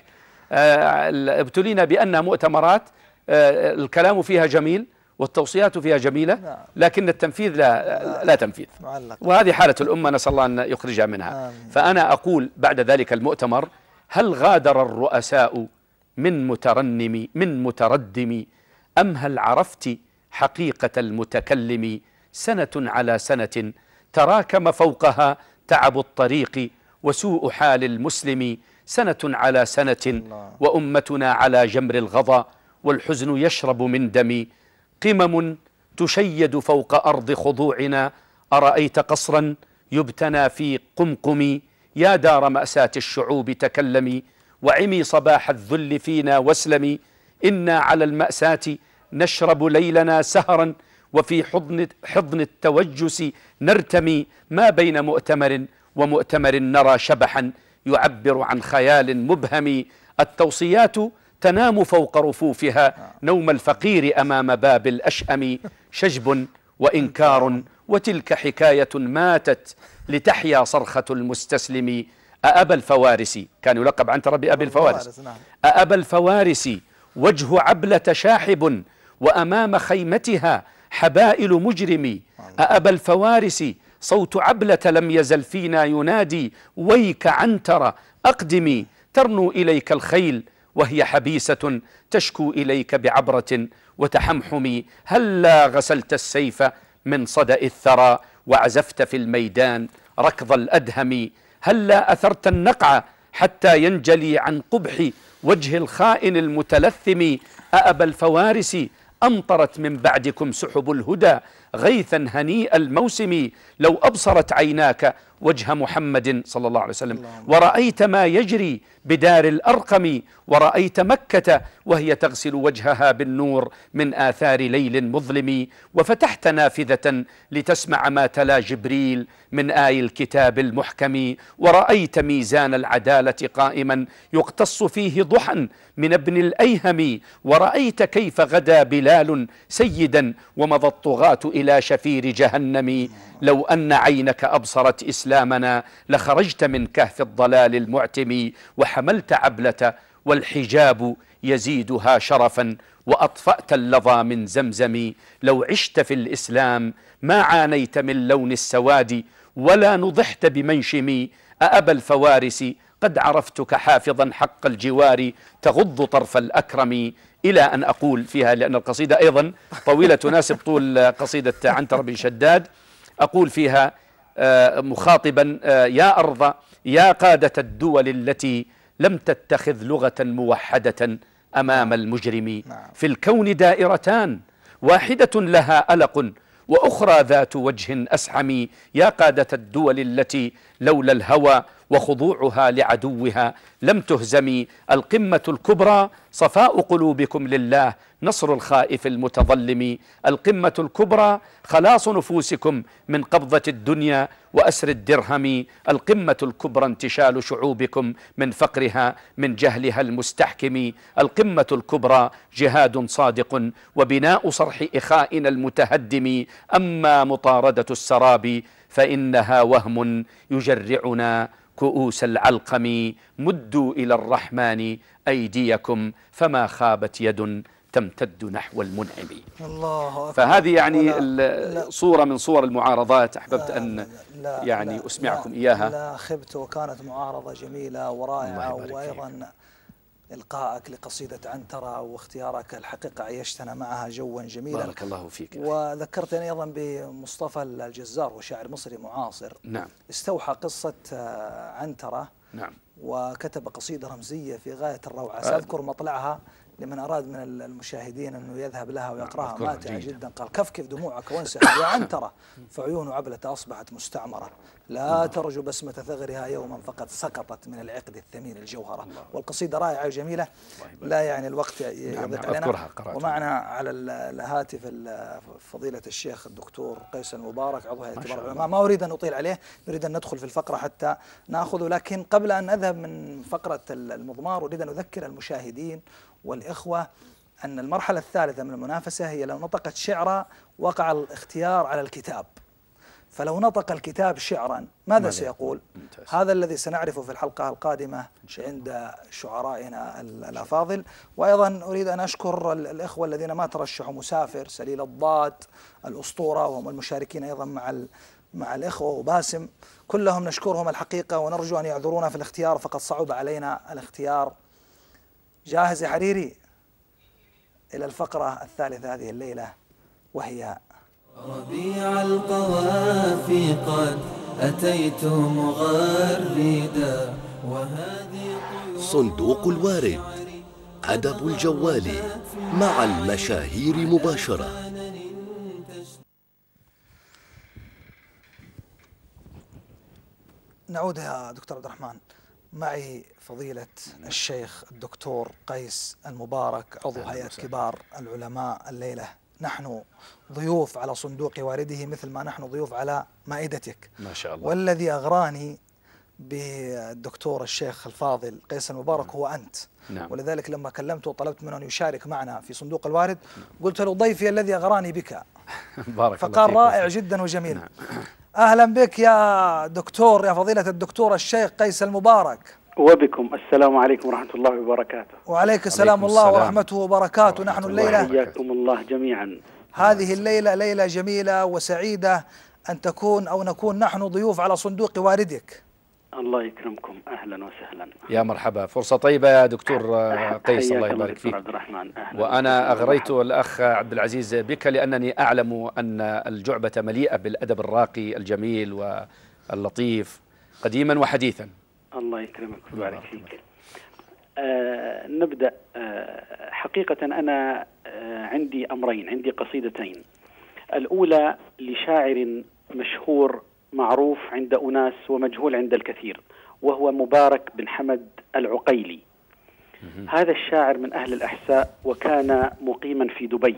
ابتلينا بأن مؤتمرات الكلام فيها جميل والتوصيات فيها جميلة، لكن التنفيذ لا, لا تنفيذ، وهذه حالة الأمة نسأل الله أن يخرجها منها. فأنا أقول بعد ذلك المؤتمر: هل غادر الرؤساء من مترنم من متردم أم هل عرفت حقيقة المتكلم، سنة على سنة تراكم فوقها تعب الطريق وسوء حال المسلم، سنة على سنة وأمتنا على جمر الغضا، والحزن يشرب من دمي. قمم تشيد فوق أرض خضوعنا، أرأيت قصرا يبتنى في قمقم. يا دار مأساة الشعوب تكلمي، وعمي صباح الذل فينا واسلمي. إنا على المأساة نشرب ليلنا سهرا، وفي حضن, حضن التوجس نرتمي. ما بين مؤتمر ومؤتمر نرى شبحا يعبر عن خيال مبهم. التوصيات تنام فوق رفوفها نوم الفقير أمام باب الأشأم. شجب وإنكار وتلك حكاية ماتت لتحيا صرخة المستسلم. أأبا الفوارس، كان يلقب عنترة بأبي الفوارس، أأبا الفوارس وجه عبلة شاحب، وأمام خيمتها حبائل مجرم. أأبا الفوارس صوت عبلة لم يزل فينا ينادي، ويك عنترة أقدمي. ترنو إليك الخيل وهي حبيسة تشكو إليك بعبرة وتحمحم. هلا غسلت السيف من صدأ الثرى، وعزفت في الميدان ركض الأدهم. هلا أثرت النقع حتى ينجلي عن قبح وجه الخائن المتلثم. أأبا الفوارس أمطرت من بعدكم سحب الهدى غيثا هنيء الموسم. لو أبصرت عيناك وجه محمد صلى الله عليه وسلم، ورأيت ما يجري بدار الأرقم، ورأيت مكة وهي تغسل وجهها بالنور من آثار ليل مظلم، وفتحت نافذة لتسمع ما تلا جبريل من آي الكتاب المحكم، ورأيت ميزان العدالة قائما يقتص فيه ضحى من ابن الأيهم، ورأيت كيف غدا بلال سيدا ومضى الطغاة إلى شفير جهنم. لو أن عينك أبصرت إسلامنا لخرجت من كهف الضلال المعتم، وحملت عبلة والحجاب يزيدها شرفا، وأطفأت اللظى من زمزم. لو عشت في الإسلام ما عانيت من لون السواد، ولا نضحت بمنشم. أأبا الفوارس قد عرفتك حافظا حق الجوار، تغض طرف الأكرم. إلى أن أقول فيها، لأن القصيدة أيضا طويلة تناسب طول قصيدة عنتر بن شداد، أقول فيها مخاطبا يا أرض يا قادة الدول التي لم تتخذ لغة موحدة أمام المجرم. في الكون دائرتان واحدة لها ألق، وأخرى ذات وجه أسحم. يا قادة الدول التي لولا الهوى وخضوعها لعدوها لم تهزمي. القمة الكبرى صفاء قلوبكم لله، نصر الخائف المتظلم. القمة الكبرى خلاص نفوسكم من قبضة الدنيا وأسر الدرهم. القمة الكبرى انتشال شعوبكم من فقرها من جهلها المستحكم. القمة الكبرى جهاد صادق وبناء صرح إخائنا المتهدم. أما مطاردة السراب فإنها وهم يجرعنا كؤوس العلقم. مدوا إلى الرحمن أيديكم فما خابت يد تمتد نحو المنعم. الله أكبر. فهذه يعني لا لا صورة من صور المعارضات أحببت لا أن لا لا يعني لا أسمعكم لا إياها. لا خبت، وكانت معارضة جميلة ورائعة، وأيضا إلقائك لقصيدة عنترة واختيارك الحقيقة عيشتنا معها جوا جميلا. بارك الله فيك. وذكرتني أيضا بمصطفى الجزار، وشاعر مصري معاصر. نعم. استوحى قصة عنترة. نعم. وكتب قصيدة رمزية في غاية الروعة. سأذكر مطلعها لمن أراد من المشاهدين أنه يذهب لها ويقرأها. ماتعة جدا. قال: كفكف دموعك وانسحب يا عنترة، فعيون عبلة أصبحت مستعمرة، لا ترجو بسمة ثغرها يوما فقد سقطت من العقد الثمين الجوهرة. والقصيدة رائعة وجميلة، لا يعني الوقت يضيق علينا. ومعنا على الهاتف فضيلة الشيخ الدكتور قيس المبارك، عضو هيئة كبار العلماء. ما أريد أن أطيل عليه، نريد أن ندخل في الفقرة حتى نأخذه، لكن قبل أن أذهب من فقرة المضمار أريد أن أذكر المشاهدين والإخوة أن المرحلة الثالثة من المنافسة هي لو نطقت شعرا وقع الاختيار على الكتاب. فلو نطق الكتاب شعرا ماذا سيقول؟ ممتاز. هذا الذي سنعرفه في الحلقة القادمة عند شعرائنا الأفاضل. وأيضا أريد أن أشكر الإخوة الذين ما ترشحوا: مسافر، سليل الضاد، الأسطورة، وهم المشاركين أيضا مع مع الإخوة، وباسم، كلهم نشكرهم الحقيقة، ونرجو أن يعذرونا في الاختيار، فقد صعب علينا الاختيار. جاهز يا حريري؟ إلى الفقرة الثالثة هذه الليلة، وهي ربيع القوافي قد أتيت مغردا، وهذه صندوق الوارد. أدب الجوال مع المشاهير مباشرة. نعود يا دكتور عبد الرحمن. معي فضيلة الشيخ الدكتور قيس المبارك عضو هيئة كبار العلماء. الليلة نحن ضيوف على صندوق وارده مثل ما نحن ضيوف على مائدتك ما شاء الله. والذي أغراني بالدكتور الشيخ الفاضل قيس المبارك هو أنت. نعم. ولذلك لما كلمته وطلبت منه أن يشارك معنا في صندوق الوارد قلت له ضيفي الذي أغراني بك. بارك الله فقال فيك. رائع جدا وجميل. نعم. أهلا بك يا دكتور، يا فضيلة الدكتور الشيخ قيس المبارك. وبكم السلام عليكم ورحمة الله وبركاته. وعليك السلام الله ورحمته وبركاته. نحن الليلة حياكم الله جميعا. هذه الليلة ليلة جميلة وسعيدة أن تكون أو نكون نحن ضيوف على صندوق واردك. الله يكرمكم، أهلا وسهلا. يا مرحبا، فرصة طيبة يا دكتور قيس، الله يبارك فيك. عبد الرحمن. وأنا أغريت الأخ عبد العزيز بك لأنني أعلم أن الجعبة مليئة بالأدب الراقي الجميل واللطيف قديما وحديثا. الله يكرمك ويبارك فيك. آه نبدأ. آه حقيقة أنا آه عندي أمرين، عندي قصيدتين. الأولى لشاعر مشهور معروف عند أناس ومجهول عند الكثير، وهو مبارك بن حمد العقيلي. هذا الشاعر من أهل الأحساء وكان مقيما في دبي.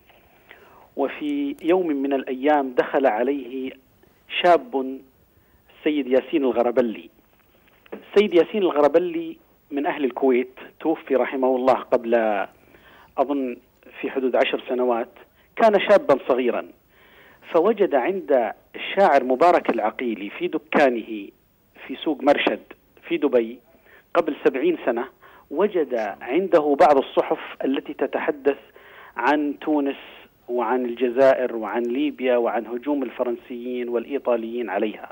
وفي يوم من الأيام دخل عليه شاب السيد ياسين الغربلي. السيد ياسين الغربلي من أهل الكويت، توفي رحمه الله قبل أظن في حدود عشر سنوات. كان شابا صغيرا، فوجد عند الشاعر مبارك العقيلي في دكانه في سوق مرشد في دبي قبل سبعين سنة، وجد عنده بعض الصحف التي تتحدث عن تونس وعن الجزائر وعن ليبيا وعن هجوم الفرنسيين والإيطاليين عليها.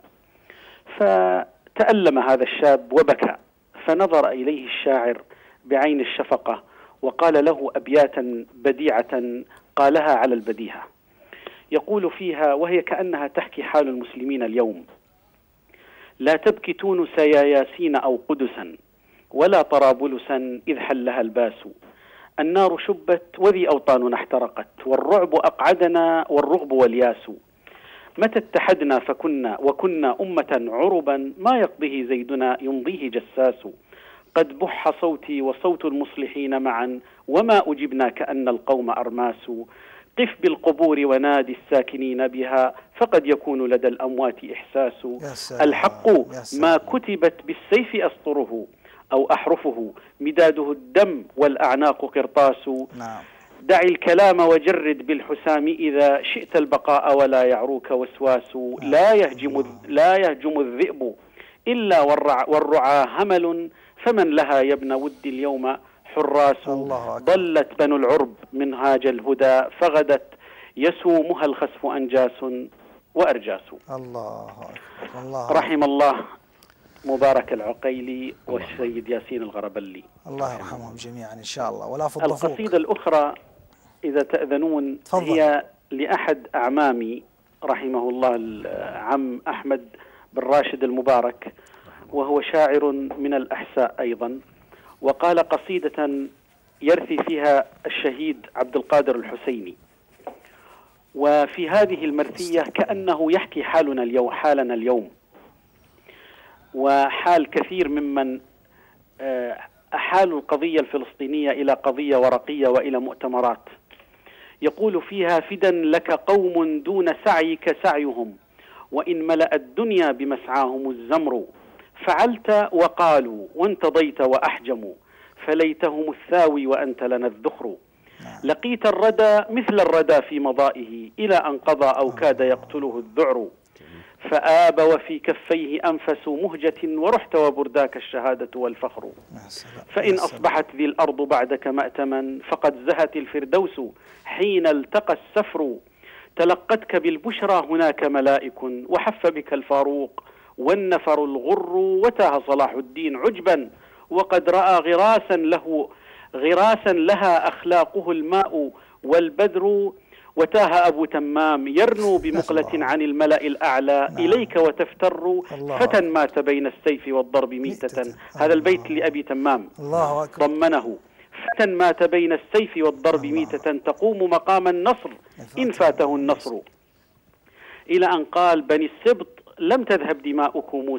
فتألم هذا الشاب وبكى، فنظر إليه الشاعر بعين الشفقة وقال له أبياتا بديعة قالها على البديهة، يقول فيها وهي كأنها تحكي حال المسلمين اليوم: لا تبكي تونس يا ياسين أو قدسا، ولا طرابلسا إذ حلها الباس. النار شبت وذي أوطاننا احترقت، والرعب أقعدنا والرغب والياس. متى اتحدنا فكنا وكنا أمة عربا، ما يقضيه زيدنا يمضيه جساس. قد بح صوتي وصوت المصلحين معا، وما أجبنا كأن القوم أرماس. قف بالقبور ونادي الساكنين بها، فقد يكون لدى الأموات إحساس. الحق ما كتبت بالسيف أسطره، أو أحرفه مداده الدم والأعناق قرطاس. دع الكلام وجرد بالحسام إذا شئت البقاء، ولا يعروك وسواس. لا يهجم لا يهجم الذئب إلا والرعى همل، فمن لها يا ابن ود اليوم حراس. ضلت بنو العرب منهاج الهدى، فغدت يسومها الخسف أنجاس وأرجاس. الله الله. رحم الله مبارك العقيلي والسيد ياسين الغربلي، الله يرحمهم جميعا إن شاء الله. ولا فض فوق. القصيدة الأخرى إذا تأذنون فضل. هي لأحد أعمامي رحمه الله، العم أحمد بن راشد المبارك، وهو شاعر من الأحساء أيضا. وقال قصيدة يرثي فيها الشهيد عبد القادر الحسيني. وفي هذه المرثية كأنه يحكي حالنا اليوم حالنا اليوم وحال كثير ممن أحالوا القضية الفلسطينية إلى قضية ورقية وإلى مؤتمرات. يقول فيها: فدا لك قوم دون سعيك سعيهم، وإن ملأ الدنيا بمسعاهم الزمر. فعلت وقالوا وانتضيت وأحجموا، فليتهم الثاوي وأنت لنا الذخر. لقيت الردى مثل الردى في مضائه، إلى أن قضى أو كاد يقتله الذعر. فآب وفي كفيه أنفس مهجة، ورحت وبرداك الشهادة والفخر. فإن أصبحت ذي الأرض بعدك مأتما، فقد زهت الفردوس حين التقى السفر. تلقتك بالبشرى هناك ملائك، وحف بك الفاروق والنفر الغر. وتاه صلاح الدين عجبا، وقد رأى غراسا له غراسا لها أخلاقه الماء والبدر. وتاه أبو تمام يرنو بمقلة عن الملأ الأعلى نعم. إليك وتفتر فتى مات بين السيف والضرب ميتة. هذا البيت لأبي تمام الله أكبر. ضمنه فتى مات بين السيف والضرب ميتة تقوم مقام النصر إن فاته النصر، إلى أن قال بني السبط لم تذهب دماؤكم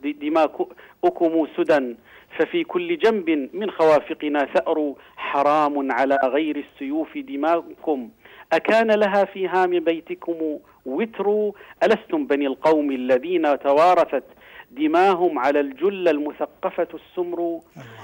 دماؤكم سدى، ففي كل جنب من خوافقنا ثأر، حرام على غير السيوف دماؤكم، أكان لها في هام بيتكم وتر، ألستم بني القوم الذين توارثت دماهم على الجل المثقفة السمر.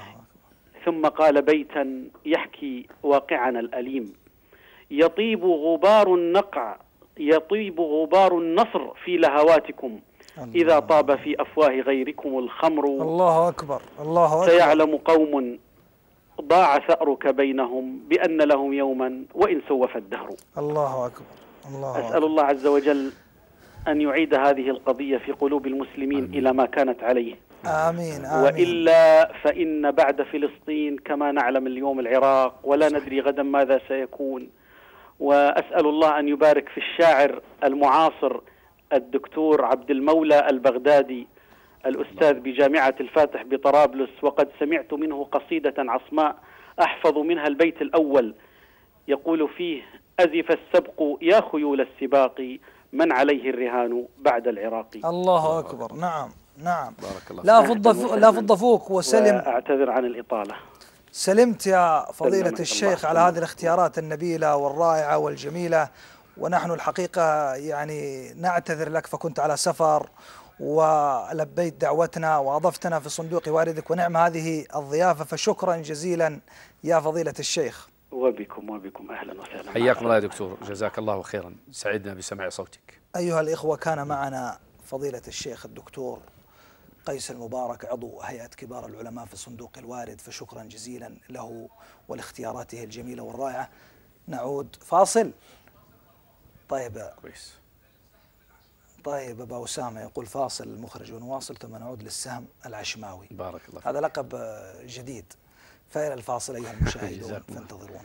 ثم قال بيتا يحكي واقعنا الأليم، يطيب غبار النقع يطيب غبار النصر في لهواتكم، إذا طاب في أفواه غيركم الخمر. الله أكبر الله أكبر. سيعلم قوم ضاع ثأرك بينهم بأن لهم يوما وإن سوف الدهر. الله أكبر الله أسأل أكبر. الله عز وجل أن يعيد هذه القضية في قلوب المسلمين آمين. إلى ما كانت عليه. آمين. آمين. وإلا فإن بعد فلسطين كما نعلم اليوم العراق، ولا ندري غدا ماذا سيكون. وأسأل الله أن يبارك في الشاعر المعاصر الدكتور عبد المولى البغدادي الأستاذ بجامعة الفاتح بطرابلس، وقد سمعت منه قصيدة عصماء أحفظ منها البيت الأول، يقول فيه: أزف السبق يا خيول السباق، من عليه الرهان بعد العراق. الله أكبر. نعم نعم. بارك الله. لا فض لا فض فوق وسلم. أعتذر عن الإطالة. سلمت يا فضيلة الشيخ على هذه الاختيارات النبيلة والرائعة والجميلة، ونحن الحقيقة يعني نعتذر لك، فكنت على سفر ولبيت دعوتنا وأضفتنا في صندوق واردك، ونعم هذه الضيافة، فشكرا جزيلا يا فضيلة الشيخ. وبكم وبكم أهلا وسهلا. حياكم الله يا دكتور، جزاك الله خيرا، سعدنا بسماع صوتك. أيها الإخوة، كان معنا فضيلة الشيخ الدكتور قيس المبارك، عضو هيئة كبار العلماء في صندوق الوارد، فشكرا جزيلا له ولاختياراته الجميلة والرائعة. نعود فاصل. طيب كويس. طيب أبا أسامة يقول فاصل المخرج ونواصل ثم نعود للسهم العشماوي. بارك الله فيك. هذا لقب جديد. فإلى الفاصل أيها المشاهدون فانتظرونا.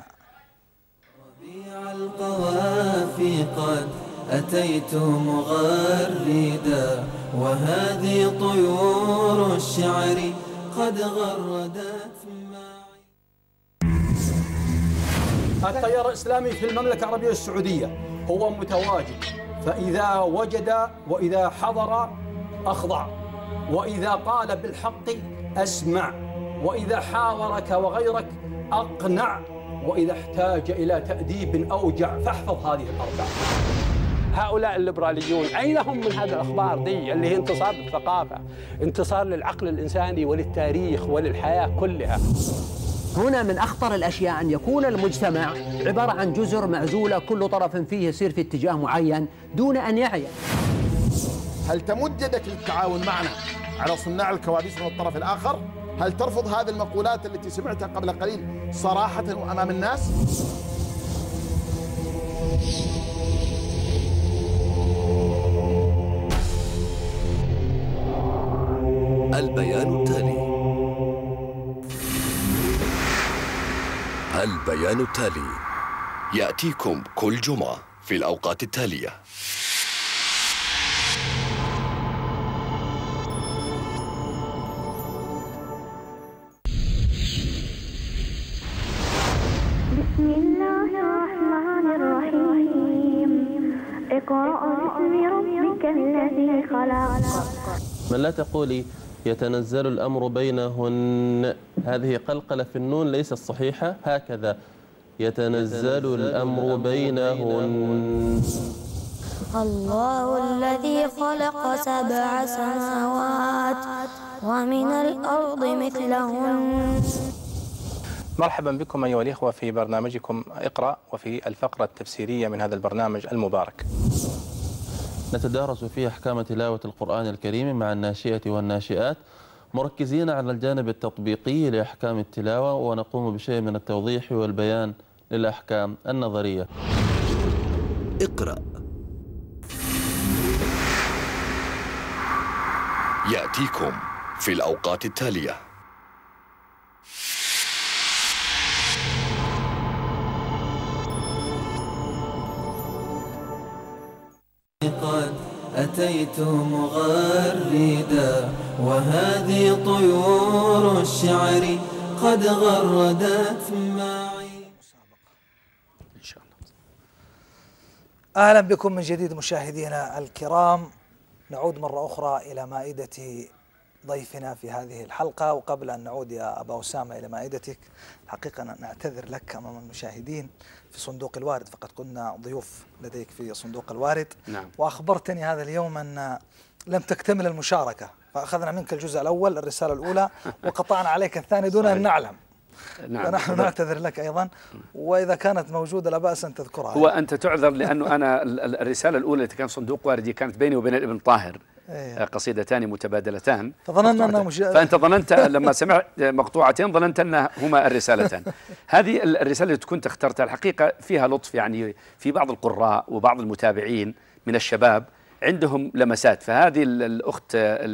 ربيع القوافي قد أتيت مغردا، وهذه طيور الشعر قد غردت معي. التيار الإسلامي في المملكة العربية السعودية هو متواجد، فإذا وجد وإذا حضر أخضع، وإذا قال بالحق أسمع، وإذا حاورك وغيرك أقنع، وإذا احتاج إلى تأديب أوجع. فاحفظ هذه الأربعة. هؤلاء الليبراليون أين هم من هذه الأخبار دي اللي هي انتصار للثقافة، انتصار للعقل الإنساني وللتاريخ وللحياة كلها؟ هنا من أخطر الأشياء أن يكون المجتمع عبارة عن جزر معزولة، كل طرف فيه يسير في اتجاه معين دون أن يعي. هل تمد يدك للتعاون معنا على صناع الكوابيس من الطرف الآخر؟ هل ترفض هذه المقولات التي سمعتها قبل قليل صراحة وأمام الناس؟ البيان التالي البيان التالي يأتيكم كل جمعة في الأوقات التالية. بسم الله الرحمن الرحيم. اقرأ باسم ربك الذي خلق. من لا تقولي يتنزل الأمر بينهن، هذه قلقلة في النون ليست صحيحة، هكذا يتنزل الأمر بينهن. الله الذي خلق سبع سماوات ومن الأرض مثلهن. مرحبا بكم أيها الإخوة في برنامجكم اقرأ، وفي الفقرة التفسيرية من هذا البرنامج المبارك نتدارس فيه أحكام تلاوة القرآن الكريم مع الناشئة والناشئات، مركزين على الجانب التطبيقي لأحكام التلاوة، ونقوم بشيء من التوضيح والبيان للأحكام النظرية. اقرأ يأتيكم في الأوقات التالية. قد أتيت مغردا وهذه طيور الشعر قد غردت معي. إن شاء الله. أهلا بكم من جديد مشاهدينا الكرام، نعود مرة أخرى إلى مائدة ضيفنا في هذه الحلقة. وقبل أن نعود يا أبا أسامة إلى مائدتك، الحقيقة نعتذر لك أمام المشاهدين في صندوق الوارد، فقد كنا ضيوف لديك في صندوق الوارد. نعم. وأخبرتني هذا اليوم أن لم تكتمل المشاركة، فأخذنا منك الجزء الأول الرسالة الأولى وقطعنا عليك الثاني دون أن نعلم. نعم. فنحن نعتذر لك أيضا، وإذا كانت موجودة لا بأس أن تذكرها. هو أنت تعذر لأنه أنا الرسالة الأولى التي كان صندوق واردي كانت بيني وبين ابن طاهر، إيه. قصيدتان متبادلتان، فظننا أنه مش... فأنت ظننت لما سمعت مقطوعتين ظننت أنهما الرسالتان. هذه الرسالة التي كنت اخترتها الحقيقة فيها لطف، يعني في بعض القراء وبعض المتابعين من الشباب عندهم لمسات. فهذه الأخت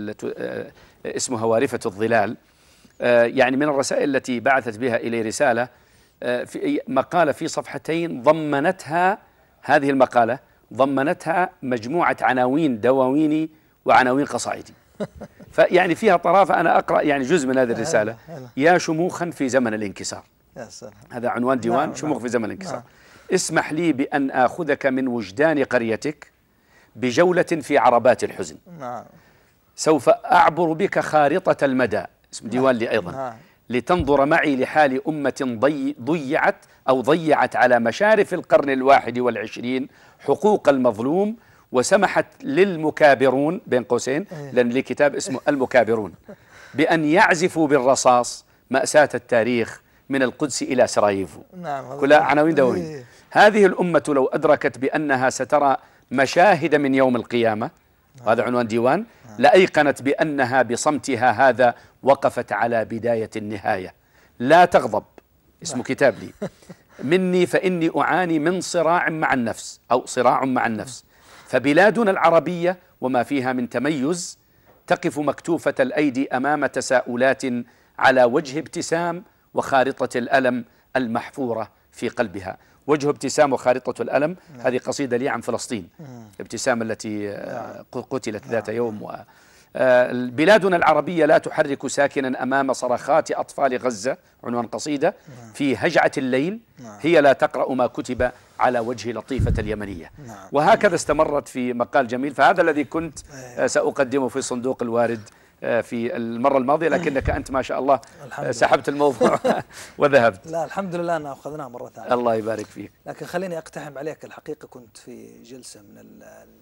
اسمها وارفة الظلال، يعني من الرسائل التي بعثت بها إلي رسالة في مقالة في صفحتين ضمنتها، هذه المقالة ضمنتها مجموعة عناوين دواويني وعناوين قصائدي، فيعني فيها طرافة. أنا أقرأ يعني جزء من هذه الرسالة. يا شموخا في زمن الانكسار، يا سلام. هذا عنوان ديوان. نعم. شموخ في زمن الانكسار. نعم. اسمح لي بأن آخذك من وجدان قريتك بجولة في عربات الحزن. نعم. سوف أعبر بك خارطة المدى، اسم ديوان لي أيضا. نعم. لتنظر معي لحال أمة ضي ضيعت أو ضيعت على مشارف القرن الواحد والعشرين حقوق المظلوم، وسمحت للمكابرون بين قوسين لأن لي كتاب اسمه المكابرون بأن يعزفوا بالرصاص مأساة التاريخ من القدس إلى سراييفو. نعم. كلها عناوين دواوين. هذه الأمة لو أدركت بأنها سترى مشاهد من يوم القيامة، هذا عنوان ديوان، لأيقنت بأنها بصمتها هذا وقفت على بداية النهاية. لا تغضب، اسم كتاب لي، مني فإني أعاني من صراع مع النفس أو صراع مع النفس، فبلادنا العربية وما فيها من تميز تقف مكتوفة الأيدي أمام تساؤلات على وجه ابتسام وخارطة الألم المحفورة في قلبها. وجه ابتسام وخارطة الألم، هذه قصيدة لي عن فلسطين، ابتسام التي قتلت ذات يوم. و بلادنا العربية لا تحرك ساكنا أمام صرخات أطفال غزة، عنوان قصيدة. في هجعة الليل هي لا تقرأ ما كتب على وجه لطيفة اليمنية. وهكذا استمرت في مقال جميل. فهذا الذي كنت سأقدمه في صندوق الوارد في المرة الماضية، لكنك أنت ما شاء الله سحبت الموضوع وذهبت. لا الحمد لله أن أخذناه مرة ثانية. الله يبارك فيك. لكن خليني أقتحم عليك، الحقيقة كنت في جلسة من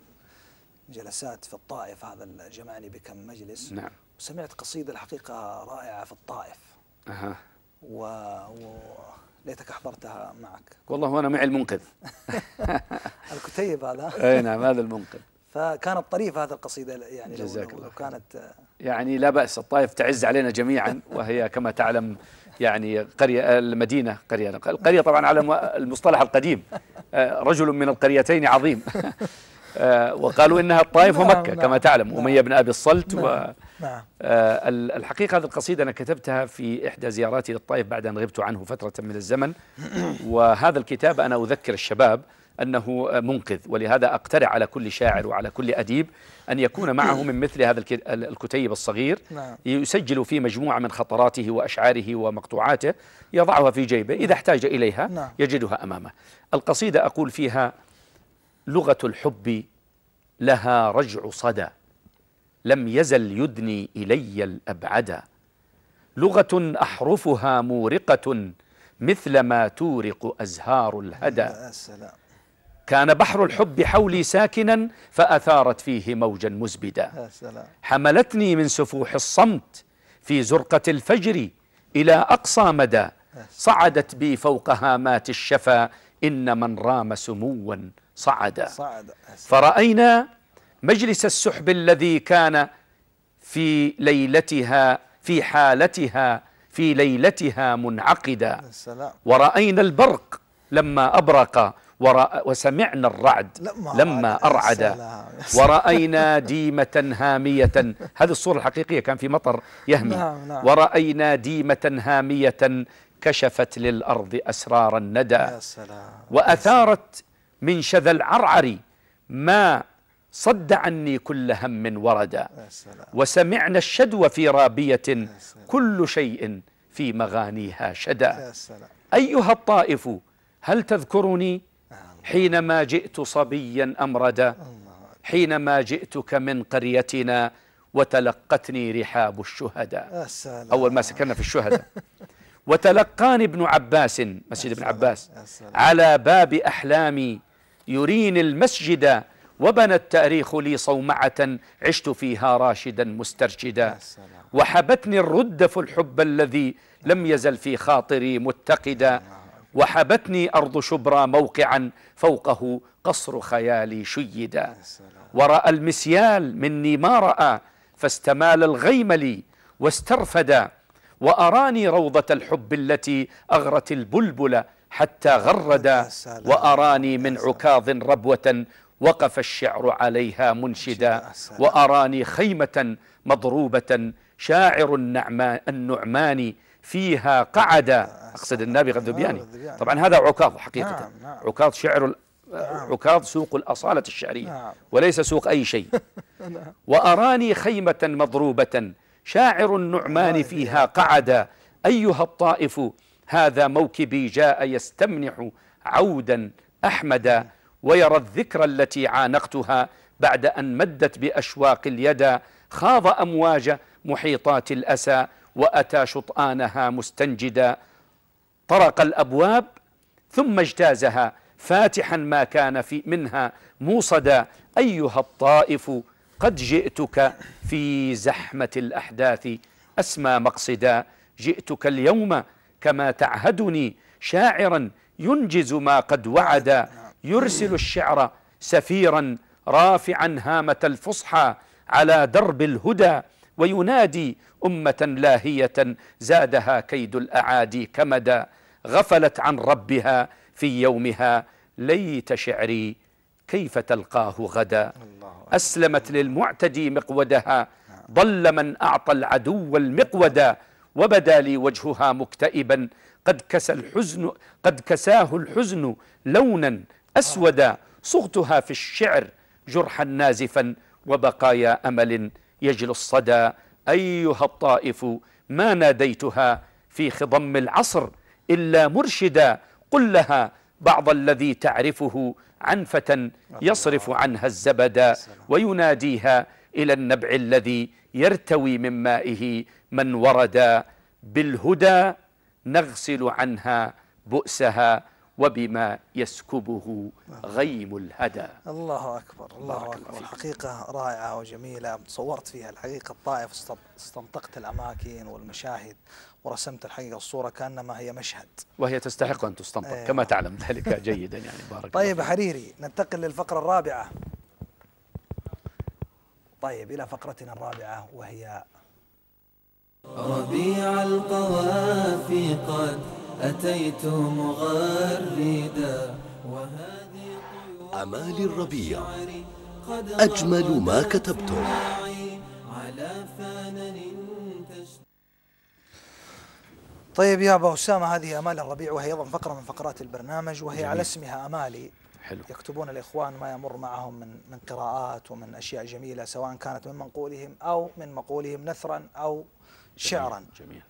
الجلسات في الطائف، هذا جمعني بكم مجلس. نعم. وسمعت قصيدة الحقيقة رائعة في الطائف. أها. و... وليتك حضرتها معك. والله وأنا معي المنقذ. الكتيب هذا. أي نعم، هذا المنقذ. فكانت طريفة هذه القصيدة، يعني جزاك لو, الله لو كانت يعني لا بأس. الطائف تعز علينا جميعا، وهي كما تعلم يعني قرية المدينة قرية القرية طبعا على المصطلح القديم، رجل من القريتين عظيم. وقالوا إنها الطائف ومكة كما تعلم، أمية بن أبي الصلت. والحقيقة هذه القصيدة أنا كتبتها في إحدى زياراتي للطائف بعد أن غبت عنه فترة من الزمن. وهذا الكتاب أنا أذكر الشباب أنه منقذ، ولهذا أقترح على كل شاعر وعلى كل أديب أن يكون معه من مثل هذا الكتيب الصغير، يسجل فيه مجموعة من خطراته وأشعاره ومقطوعاته، يضعها في جيبه، إذا احتاج إليها يجدها أمامه. القصيدة أقول فيها: لغة الحب لها رجع صدى، لم يزل يدني إلي الأبعدا، لغة أحرفها مورقة مثل ما تورق أزهار الهدى، كان بحر الحب حولي ساكنا فأثارت فيه موجا مزبدا، حملتني من سفوح الصمت في زرقة الفجر إلى أقصى مدى، صعدت بي فوق هامات الشفا إن من رام سموا صعدا، فرأينا مجلس السحب الذي كان في ليلتها في حالتها في ليلتها منعقدا، ورأينا البرق لما أبرق وسمعنا الرعد لما أرعد، ورأينا ديمة هامية، هذه الصورة الحقيقية كان في مطر يهمي، نعم نعم. ورأينا ديمة هامية كشفت للأرض أسرار الندى، وأثارت من شذا العرعر ما صد عني كل هم وردا، وسمعنا الشدو في رابية كل شيء في مغانيها شدا. أيها الطائف هل تذكرني حينما جئت صبيا أمردا، حينما جئتك من قريتنا وتلقتني رحاب الشهداء. أول ما سكننا في الشهداء. وتلقاني ابن عباس، مسجد ابن عباس، على باب أحلامي يريني المسجد، وبنى التاريخ لي صومعة عشت فيها راشدا مسترشدا. وحبتني الردف الحب الذي لم يزل في خاطري متقدا، وحبتني أرض شبرا موقعا فوقه قصر خيالي شيدا. ورأى المسيال مني ما رأى فاستمال الغيم لي واسترفدا، وأراني روضة الحب التي أغرت البلبل حتى غردا، وأراني من عكاظ ربوة وقف الشعر عليها منشدا، وأراني خيمة مضروبة شاعر النعمان فيها قعدا. أقصد النابغة الذبياني. طبعا هذا عكاظ حقيقة، عكاظ شعر، عكاظ سوق الأصالة الشعرية وليس سوق أي شيء. وأراني خيمة مضروبة شاعر النعمان فيها قعدا، أيها الطائف هذا موكبي جاء يستمنح عودا أحمدا، ويرى الذكرى التي عانقتها بعد أن مدت بأشواق اليدا، خاض أمواج محيطات الأسى وأتى شطآنها مستنجدا، طرق الأبواب ثم اجتازها فاتحا ما كان في منها موصدا، أيها الطائف قد جئتك في زحمة الأحداث أسمى مقصدا، جئتك اليوم كما تعهدني شاعرا ينجز ما قد وعدا، يرسل الشعر سفيرا رافعا هامة الفصحى على درب الهدى، وينادي أمة لاهية زادها كيد الأعادي كمدا، غفلت عن ربها في يومها ليت شعري كيف تلقاه غدا، أسلمت للمعتدي مقودها ضل من أعطى العدو المقودا، وبدا لي وجهها مكتئبا قد كسى الحزن قد كساه الحزن لونا أسودا، صغتها في الشعر جرحا نازفا وبقايا أمل يجلو الصدى، أيها الطائف ما ناديتها في خضم العصر إلا مرشدا، قل لها بعض الذي تعرفه عن فتى يصرف عنها الزبدا، ويناديها إلى النبع الذي يرتوي من مائه من وردا، بالهدى نغسل عنها بؤسها وبما يسكبه غيم الهدى. الله أكبر، الله أكبر. حقيقة رائعة وجميلة، صورت فيها الحقيقة الطائف، استنطقت الأماكن والمشاهد ورسمت الحقيقة الصورة كأنما هي مشهد، وهي تستحق أن تستنطق. أيوة. كما تعلم ذلك جيدا يعني. بارك طيب الله. حريري، ننتقل للفقرة الرابعة. طيب إلى فقرتنا الرابعة وهي ربيع القوافي قد أتيت مغردا، وهذه أمال الربيع أجمل ما كتبتم. على فنن. طيب يا أبا أسامة، هذه أمال الربيع وهي أيضا فقرة من فقرات البرنامج، وهي جميل. على اسمها أمالي. حلو. يكتبون الإخوان ما يمر معهم من من قراءات ومن أشياء جميلة، سواء كانت من منقولهم أو من مقولهم نثرا أو شعرا. جميل. جميل.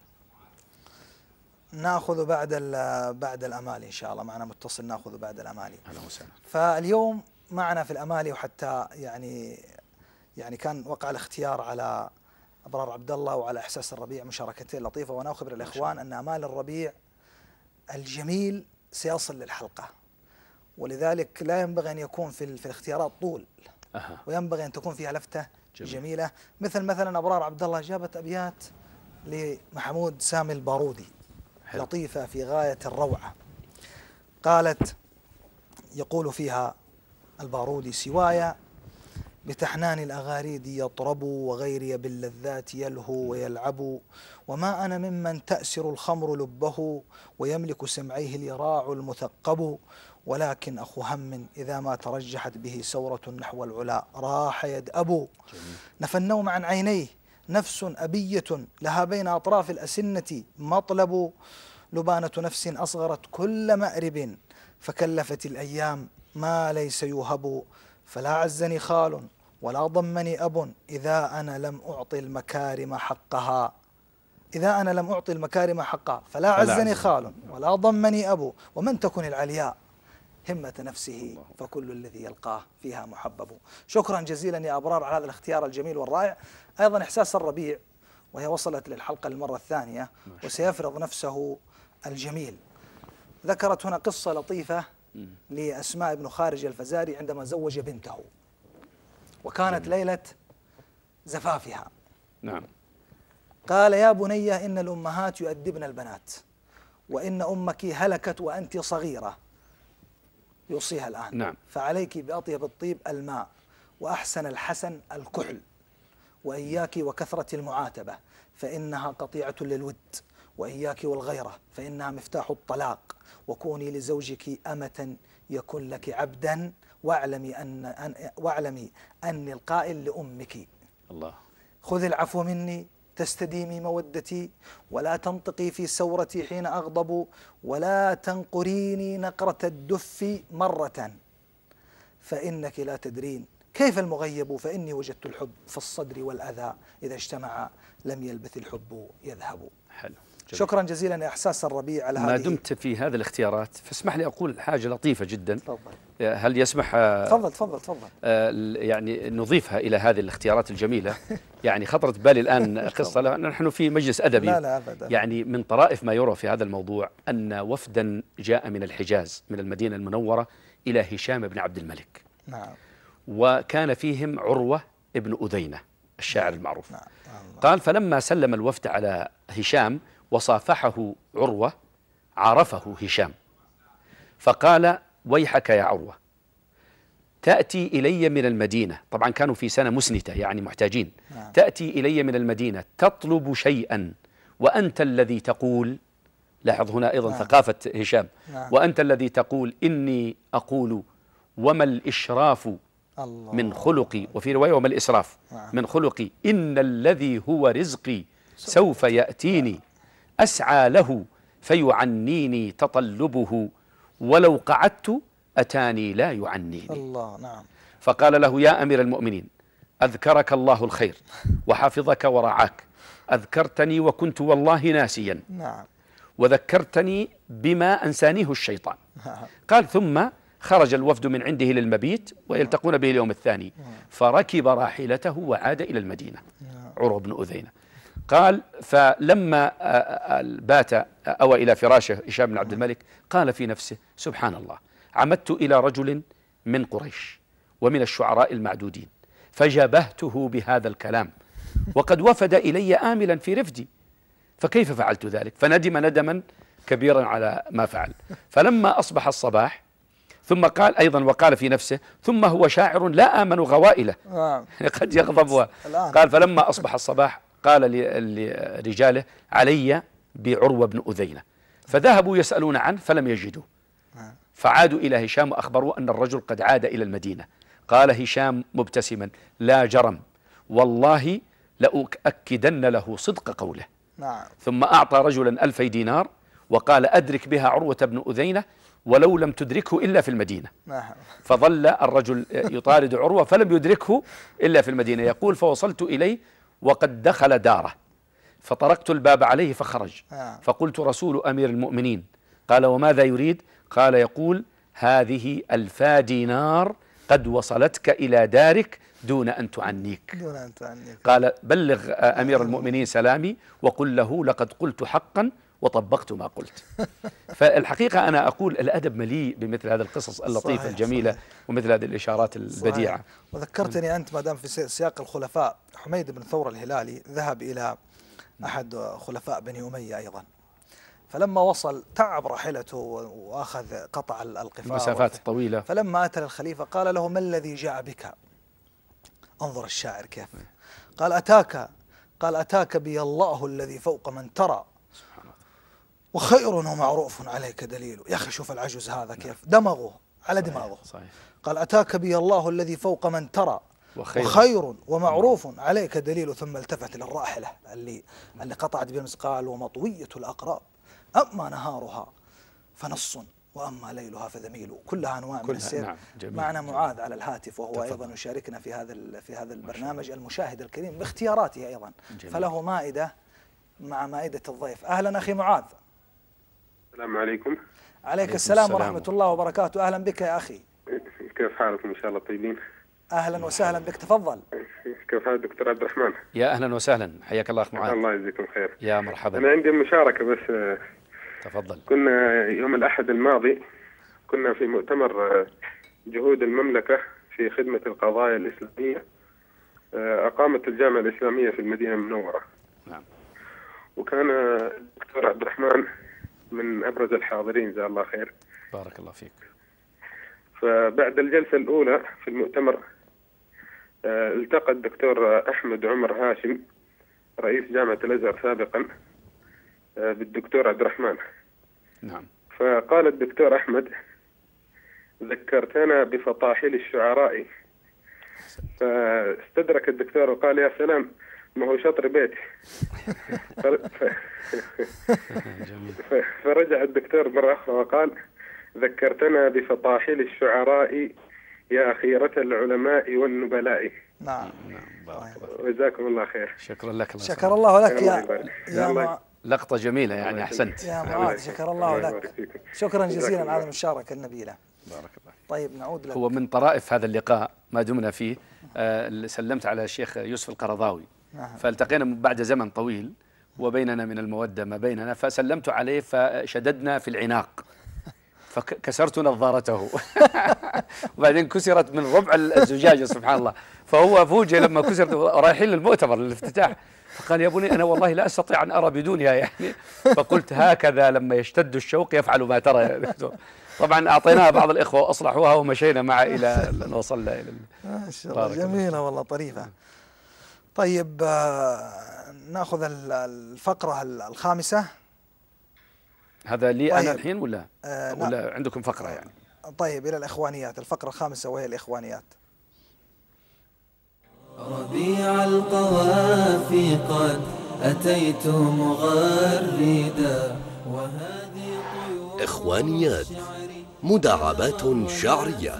ناخذ بعد بعد الأمالي إن شاء الله، معنا متصل ناخذ بعد الأمالي. أهلا وسهلا. فاليوم معنا في الأمالي، وحتى يعني يعني كان وقع الاختيار على أبرار عبد الله وعلى إحساس الربيع مشاركتين لطيفة، وأنا أخبر الإخوان أن أمال الربيع الجميل سيصل للحلقة، ولذلك لا ينبغي أن يكون في, في الاختيارات طول. أه. وينبغي أن تكون فيها لفتة جميل. جميلة، مثل مثلا أبرار عبد الله جابت أبيات لمحمود سامي البارودي. حلو. لطيفة في غاية الروعة. قالت، يقول فيها البارودي: سوايا بتحنان الأغاريد يطرب، وغيري باللذات يلهو ويلعب، وما أنا ممن تأسر الخمر لبه، ويملك سمعيه اليراع المثقب، ولكن أخو هم إذا ما ترجحت به سورة نحو العلا راح يدأب. نفى النوم عن عينيه نفس أبية، لها بين أطراف الأسنة مطلب، لبانة نفس أصغرت كل مأرب، فكلفت الأيام ما ليس يوهب، فلا عزني خال ولا ضمني أب إذا أنا لم أعطي المكارم حقها. إذا أنا لم أعطي المكارم حقها فلا عزني خال ولا ضمني أب ومن تكن العلياء همة نفسه فكل الذي يلقاه فيها محبب. شكرا جزيلا يا أبرار على هذا الاختيار الجميل والرائع. أيضا إحساس الربيع وهي وصلت للحلقة المرة الثانية وسيفرض نفسه الجميل. ذكرت هنا قصة لطيفة لأسماء بن خارج الفزاري عندما زوج بنته وكانت ليلة زفافها. نعم. قال يا بني إن الأمهات يؤدبن البنات وإن أمك هلكت وأنت صغيرة يوصيها الآن. نعم. فعليك بأطيب الطيب الماء وأحسن الحسن الكحل وإياك وكثرة المعاتبة فإنها قطيعة للود وإياك والغيرة فإنها مفتاح الطلاق وكوني لزوجك أمة يكن لك عبدا واعلمي أن, أن واعلمي أني القائل لأمك الله خذ العفو مني تستديمي مودتي ولا تنطقي في سورتي حين أغضب ولا تنقريني نقرة الدف مرة فإنك لا تدرين كيف المغيب فإني وجدت الحب في الصدر والأذى إذا اجتمع لم يلبث الحب يذهب. حلو. شكرا جزيلا يا إحساس الربيع على هذه. ما دمت في هذه الاختيارات فاسمح لي أقول حاجة لطيفة جدا. تفضل. هل يسمح؟ تفضل تفضل تفضل. يعني نضيفها إلى هذه الاختيارات الجميلة. يعني خطرت بالي الآن قصة نحن في مجلس أدبي. لا لا أبدا. يعني من طرائف ما يرى في هذا الموضوع أن وفدا جاء من الحجاز من المدينة المنورة إلى هشام بن عبد الملك. نعم. وكان فيهم عروة ابن أذينة الشاعر المعروف. نعم. قال فلما سلم الوفد على هشام وصافحه عروة عرفه هشام فقال ويحك يا عروة تأتي إلي من المدينة. طبعا كانوا في سنة مسنتة يعني محتاجين. نعم. تأتي إلي من المدينة تطلب شيئا وأنت الذي تقول. لاحظ هنا أيضا. نعم. ثقافة هشام. نعم. وأنت الذي تقول إني أقول وما الإشراف الله. من خلقي وفي رواية وما الإسراف. نعم. من خلقي إن الذي هو رزقي سوف يأتيني أسعى له فيعنيني تطلبه ولو قعدت أتاني لا يعنيني. الله. نعم. فقال له يا أمير المؤمنين أذكرك الله الخير وحفظك ورعاك أذكرتني وكنت والله ناسيا. نعم. وذكرتني بما أنسانيه الشيطان. نعم. قال ثم خرج الوفد من عنده للمبيت ويلتقون به اليوم الثاني. نعم. فركب راحلته وعاد إلى المدينة. نعم. عروة بن أذينة. قال فلما بات أوى إلى فراشه هشام بن عبد الملك قال في نفسه سبحان الله عمدت إلى رجل من قريش ومن الشعراء المعدودين فجابهته بهذا الكلام وقد وفد إلي آملا في رفدي فكيف فعلت ذلك فندم ندما كبيرا على ما فعل. فلما أصبح الصباح ثم قال أيضا وقال في نفسه ثم هو شاعر لا آمن غوائله قد يغضب. قال فلما أصبح الصباح قال لرجاله علي بعروة بن أذينة فذهبوا يسألون عنه فلم يجدوه فعادوا إلى هشام وأخبروا أن الرجل قد عاد إلى المدينة. قال هشام مبتسما لا جرم والله لأؤكدن له صدق قوله. نعم. ثم أعطى رجلا ألفي دينار وقال أدرك بها عروة بن أذينة ولو لم تدركه إلا في المدينة. نعم. فظل الرجل يطارد عروة فلم يدركه إلا في المدينة. يقول فوصلت إليه وقد دخل داره فطرقت الباب عليه فخرج. آه. فقلت رسول أمير المؤمنين. قال وماذا يريد؟ قال يقول هذه ألفا دينار قد وصلتك إلى دارك دون أن تعنيك. دون أن تعنيك. قال بلغ أمير المؤمنين سلامي وقل له لقد قلت حقا وطبقت ما قلت. فالحقيقة أنا أقول الأدب مليء بمثل هذه القصص اللطيفة صحيح الجميلة صحيح. ومثل هذه الإشارات البديعة. صحيح. وذكرتني أنت ما دام في سياق الخلفاء حميد بن ثور الهلالي ذهب إلى أحد خلفاء بني أمية أيضا فلما وصل تعب راحلته وأخذ قطع القفار المسافات الطويلة. فلما أتى الخليفة قال له ما الذي جاء بك؟ انظر الشاعر كيف قال أتاك قال أتاك بي الله الذي فوق من ترى وخير ومعروف عليك دليل. يا أخي شوف العجز هذا كيف دمغه على دماغه. صحيح. قال أتاك بي الله الذي فوق من ترى وخير, وخير ومعروف عليك دليل. ثم التفت إلى الراحلة اللي اللي قطعت بالمسقال ومطوية الأقراب أما نهارها فنص وأما ليلها فذميل، كلها أنواع كلها من السير. نعم. جميل. معنا معاذ على الهاتف وهو تفضل. أيضا يشاركنا في هذا في هذا البرنامج المشاهد الكريم باختياراته أيضا. جميل. فله مائدة مع مائدة الضيف. أهلا أخي معاذ. السلام عليكم. عليك السلام, السلام ورحمة الله وبركاته. أهلا بك يا أخي. كيف حالكم؟ إن شاء الله طيبين. أهلا وسهلا بك، تفضل. كيف حال دكتور عبد الرحمن؟ يا أهلا وسهلا، حياك الله أخ معاذ. الله يجزيكم خير. يا مرحبا. أنا عندي مشاركة بس. تفضل. كنا يوم الأحد الماضي كنا في مؤتمر جهود المملكة في خدمة القضايا الإسلامية، أقامت الجامعة الإسلامية في المدينة المنورة. نعم. وكان الدكتور عبد الرحمن من أبرز الحاضرين جزاه الله خير. بارك الله فيك. فبعد الجلسة الأولى في المؤتمر التقى الدكتور أحمد عمر هاشم رئيس جامعة الأزهر سابقا بالدكتور عبد الرحمن. نعم. فقال الدكتور أحمد: ذكرتنا بفطاحل الشعراء. فاستدرك الدكتور وقال: يا سلام، ما هو شطر بيتي. فرجع الدكتور مرة أخرى وقال: ذكرتنا بفطاحل الشعراء يا خيرة العلماء والنبلاء. نعم. وجزاكم الله خير. شكرا لك. الله شكر الله لك يا, يا مع... لقطة جميلة يعني، أحسنت يا معاذ. شكر الله لك، شكرا جزيلا على المشاركة النبيلة. بارك الله. طيب نعود لك. هو من طرائف هذا اللقاء ما دمنا فيه، آه سلمت على الشيخ يوسف القرضاوي. نعم. فالتقينا بعد زمن طويل وبيننا من المودة ما بيننا، فسلمت عليه فشددنا في العناق فكسرت نظارته وبعدين كسرت من ربع الزجاجة سبحان الله. فهو فوجئ لما كسرت، رايحين للمؤتمر للافتتاح، فقال: يا بني أنا والله لا أستطيع أن أرى بدونها يعني. فقلت: هكذا لما يشتد الشوق يفعل ما ترى يا دكتور. طبعا أعطيناها بعض الإخوة وأصلحوها ومشينا معه إلى أن وصلنا إلى. ما شاء الله، جميلة والله، طريفة. طيب نأخذ الفقرة الخامسة. هذا لي طيب. أنا الحين ولا آه ولا عندكم فقرة يعني؟ طيب إلى الإخوانيات، الفقرة الخامسة وهي الإخوانيات. ربيع القوافي قد أتيت مغردا وهذه طيور إخوانيات، مداعبات شعرية.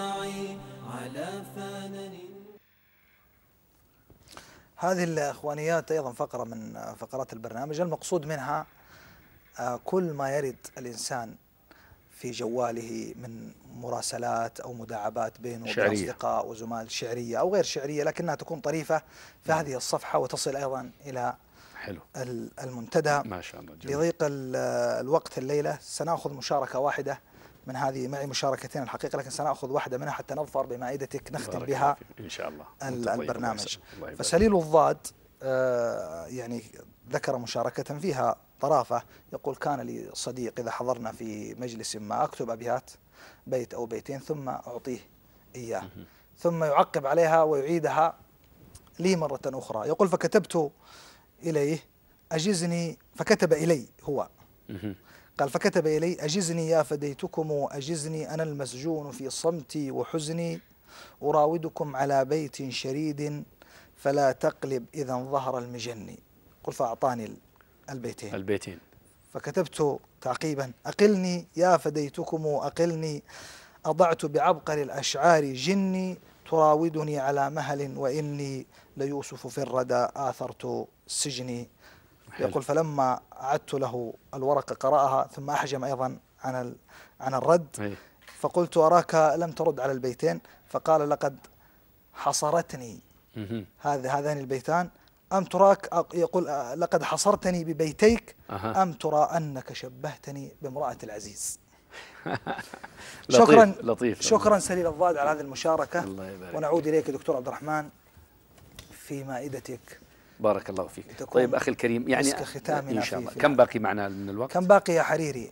هذه الإخوانيات أيضا فقرة من فقرات البرنامج، المقصود منها كل ما يرد الإنسان في جواله من مراسلات أو مداعبات بينه وبين أصدقاء وزملاء شعرية أو غير شعرية، لكنها تكون طريفة في هذه الصفحة وتصل أيضا إلى حلو المنتدى. ما شاء الله. جميل. لضيق الوقت الليلة سنأخذ مشاركة واحدة من هذه، معي مشاركتين الحقيقة، لكن سنأخذ واحدة منها حتى نظفر بمائدتك نختم بها إن شاء الله البرنامج. فسليل الضاد آه يعني ذكر مشاركة فيها طرافة، يقول: كان لي صديق إذا حضرنا في مجلس ما أكتب أبيات بيت أو بيتين ثم أعطيه إياه ثم يعقب عليها ويعيدها لي مرة أخرى. يقول: فكتبت إليه أجزني، فكتب إلي هو قال فكتب إلي: أجزني يا فديتكم أجزني، أنا المسجون في صمتي وحزني، أراودكم على بيت شريد فلا تقلب إذا ظهر المجني. قل فأعطاني البيتين البيتين فكتبت تعقيبا: أقلني يا فديتكم أقلني، أضعت بعبقر الأشعار جني، تراودني على مهل وإني ليوسف في الردى آثرت سجني. يقول: فلما أعدت له الورقة قرأها ثم أحجم أيضا عن عن الرد، فقلت: أراك لم ترد على البيتين. فقال: لقد حصرتني هذا هذان البيتان، أم تراك، يقول: لقد حصرتني ببيتيك أم ترى أنك شبهتني بامرأة العزيز. شكرا لطيف. شكرا سليل الضاد على هذه المشاركة. ونعود إليك دكتور عبد الرحمن في مائدتك. بارك الله فيك. طيب أخي الكريم، يعني إن شاء الله كم باقي معنا من الوقت؟ كم باقي يا حريري؟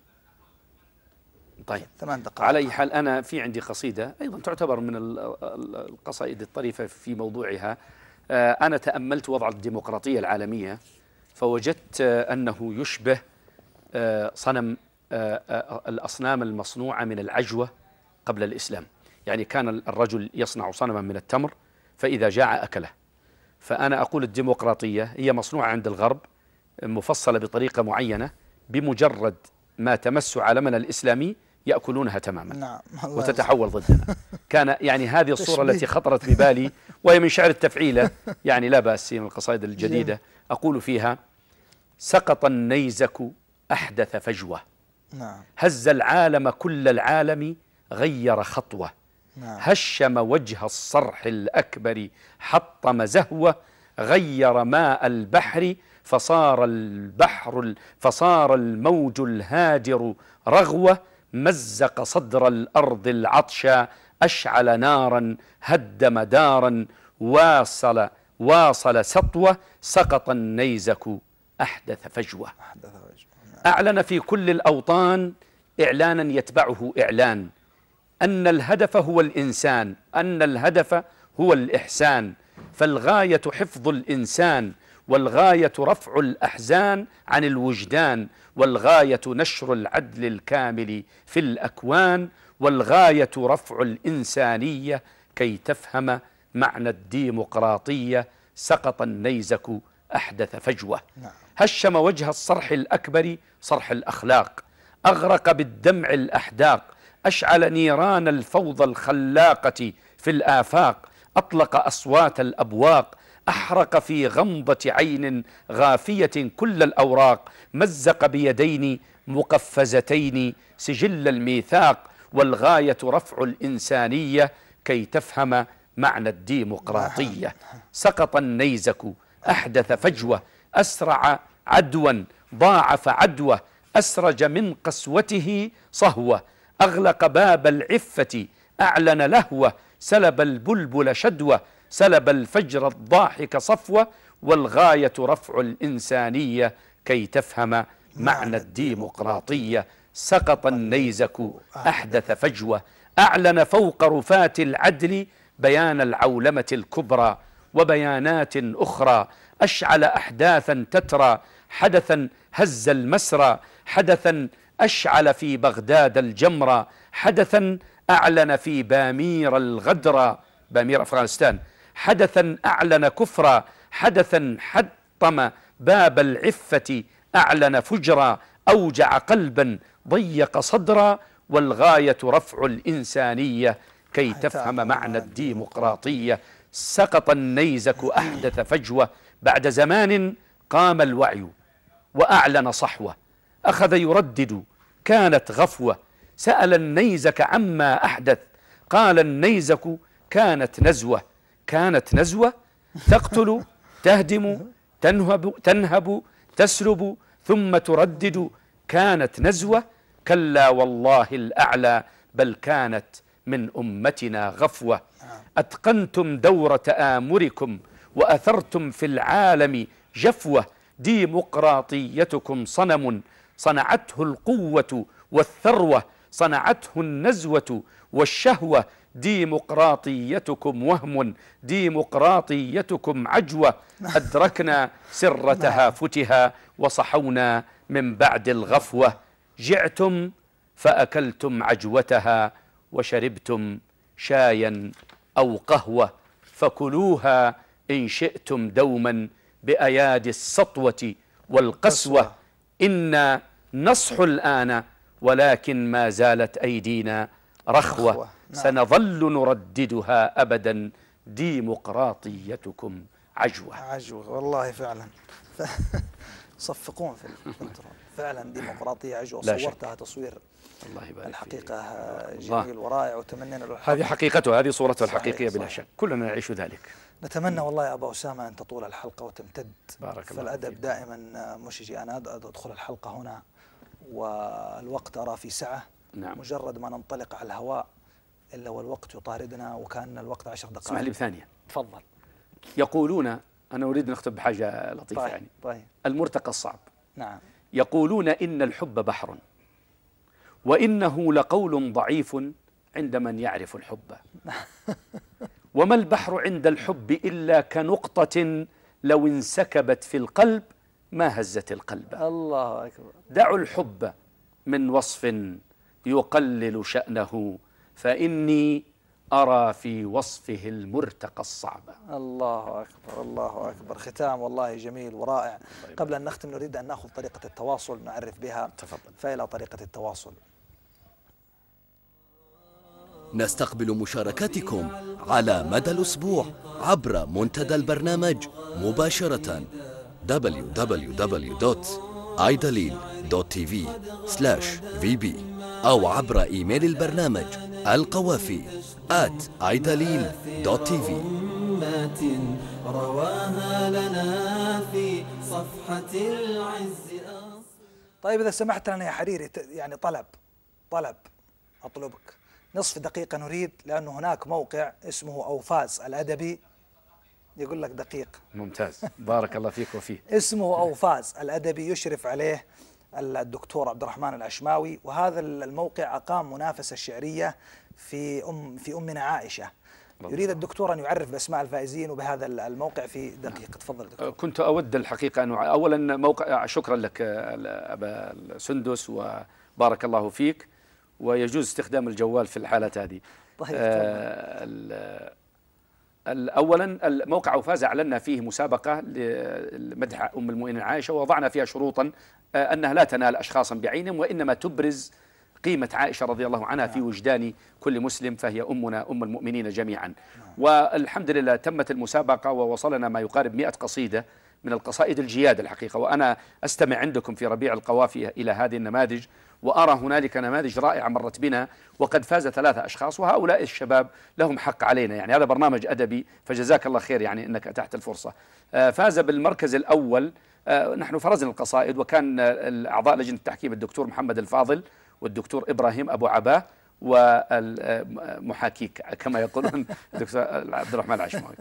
طيب ثمان دقائق. على أي حال أنا في عندي قصيدة أيضا تعتبر من القصائد الطريفة في موضوعها. أنا تأملت وضع الديمقراطية العالمية فوجدت أنه يشبه صنم الأصنام المصنوعة من العجوة قبل الإسلام. يعني كان الرجل يصنع صنما من التمر فإذا جاع أكله. فأنا أقول الديمقراطية هي مصنوعة عند الغرب، مفصلة بطريقة معينة، بمجرد ما تمس علمنا الإسلامي يأكلونها تماما نعم وتتحول ضدنا. كان يعني هذه الصورة التي خطرت ببالي، وهي من شعر التفعيلة، يعني لا بأس، من القصائد الجديدة. أقول فيها: سقط النيزك أحدث فجوة، نعم. هز العالم كل العالم غير خطوة، نعم. هشم وجه الصرح الأكبر حطم زهوة، غير ماء البحر فصار البحر فصار الموج الهادر رغوة، مزق صدر الأرض العطشى أشعل نارا هدم دارا، واصل واصل سطوة، سقط النيزك أحدث فجوة. أعلن في كل الأوطان إعلانا يتبعه إعلان أن الهدف هو الإنسان، أن الهدف هو الإحسان، فالغاية حفظ الإنسان، والغاية رفع الأحزان عن الوجدان، والغاية نشر العدل الكامل في الأكوان، والغاية رفع الإنسانية كي تفهم معنى الديمقراطية. سقط النيزك أحدث فجوة، هشم وجه الصرح الأكبر صرح الأخلاق، أغرق بالدمع الأحداق، أشعل نيران الفوضى الخلاقة في الآفاق، أطلق أصوات الأبواق، أحرق في غمضة عين غافية كل الأوراق، مزق بيدين مقفزتين سجل الميثاق، والغاية رفع الإنسانية كي تفهم معنى الديمقراطية. سقط النيزك أحدث فجوة، أسرع عدوا ضاعف عدوة، أسرج من قسوته صهوة، أغلق باب العفة أعلن لهوة، سلب البلبل شدوة، سلب الفجر الضاحك صفوة، والغاية رفع الإنسانية كي تفهم معنى الديمقراطية. سقط النيزك أحدث فجوة، أعلن فوق رفات العدل بيان العولمة الكبرى وبيانات أخرى، أشعل أحداثا تترى، حدثا هز المسرى، حدثا أشعل في بغداد الجمرة، حدثا أعلن في بامير الغدرة، بامير أفغانستان، حدثا أعلن كفرا، حدثا حطم باب العفة أعلن فجرا، أوجع قلبا ضيق صدرا، والغاية رفع الإنسانية كي تفهم معنى الديمقراطية. سقط النيزك أحدث فجوة، بعد زمان قام الوعي وأعلن صحوة، أخذ يردد كانت غفوة، سأل النيزك عما أحدث، قال النيزك كانت نزوة. كانت نزوة تقتل تهدم تنهب, تنهب تسلب ثم تردد، كانت نزوة، كلا والله الأعلى بل كانت من أمتنا غفوة. أتقنتم دور تآمركم وأثرتم في العالم جفوة، ديمقراطيتكم صنم صنعته القوة والثروة، صنعته النزوة والشهوة، ديمقراطيتكم وهم ديمقراطيتكم عجوة، أدركنا سر تهافتها وصحونا من بعد الغفوة، جعتم فأكلتم عجوتها وشربتم شايا أو قهوة، فكلوها إن شئتم دوما بأيادي السطوة والقسوة، إنا نصح الآن ولكن ما زالت أيدينا رخوة، سنظل نرددها أبدا، ديمقراطيتكم عجوة. عجوة والله فعلا. صفقون في الكنترول فعلا، ديمقراطية عجوة، صورتها تصوير الله يبارك الحقيقة جميل ورائع، وتمنينا له هذه حقيقته، هذه صورته الحقيقية بلا شك، كلنا نعيش ذلك. نتمنى والله يا أبا أسامة أن تطول الحلقة وتمتد. بارك الله فالأدب فيك. دائما مشجع، أنا أدخل الحلقة هنا والوقت أرى في سعة، نعم. مجرد ما ننطلق على الهواء إلا والوقت يطاردنا، وكان الوقت عشر دقائق. اسمح لي بثانية. تفضل. يقولون، أنا أريد نختم بحاجة لطيفة. طيب. يعني طيب. المرتقى الصعب. نعم. يقولون إن الحب بحر، وإنه لقول ضعيف عند من يعرف الحب، وما البحر عند الحب إلا كنقطة لو انسكبت في القلب ما هزت القلب. الله أكبر. دعوا الحب من وصف يقلل شأنه، فإني أرى في وصفه المرتقى الصعبة. الله أكبر الله أكبر، ختام والله جميل ورائع. قبل أن نختم نريد أن نأخذ طريقة التواصل نعرف بها. تفضل. فإلى طريقة التواصل. نستقبل مشاركاتكم على مدى الأسبوع عبر منتدى البرنامج مباشرة دبليو دبليو دبليو دوت ايداليل دوت تي في سلاش في بي أو عبر إيميل البرنامج القوافي آت ايداليل دوت تي في. رواها لنا في صفحة العز. طيب إذا سمحت لنا يا حريري، يعني طلب طلب أطلبك نصف دقيقة نريد، لأنه هناك موقع اسمه أوفاز الأدبي يقول لك دقيق. ممتاز، بارك الله فيك وفيه. اسمه أوفاز الأدبي يشرف عليه الدكتور عبد الرحمن العشماوي، وهذا الموقع أقام منافسة شعرية في أم في أمنا عائشة. يريد الدكتور أن يعرف باسماء الفائزين وبهذا الموقع في دقيقة. تفضل دكتور. كنت أود الحقيقة أن أولا موقع، شكرا لك أبا سندس وبارك الله فيك، ويجوز استخدام الجوال في الحالات هذه. طيب. آه أولا الموقع أوفاز أعلنا فيه مسابقة لمدح أم المؤمنين عائشة، ووضعنا فيها شروطا أنها لا تنال أشخاصا بعينهم، وإنما تبرز قيمة عائشة رضي الله عنها في وجدان كل مسلم، فهي أمنا أم المؤمنين جميعا. والحمد لله تمت المسابقة ووصلنا ما يقارب مئة قصيدة من القصائد الجياد الحقيقة، وأنا أستمع عندكم في ربيع القوافي إلى هذه النماذج، وأرى هنالك نماذج رائعة مرت بنا، وقد فاز ثلاثة أشخاص، وهؤلاء الشباب لهم حق علينا، يعني هذا برنامج أدبي، فجزاك الله خير يعني أنك أتحت الفرصة. فاز بالمركز الأول، نحن فرزنا القصائد، وكان أعضاء لجنة التحكيم الدكتور محمد الفاضل والدكتور إبراهيم أبو عباه والمحاكيك كما يقولون الدكتور عبد الرحمن العشماوي.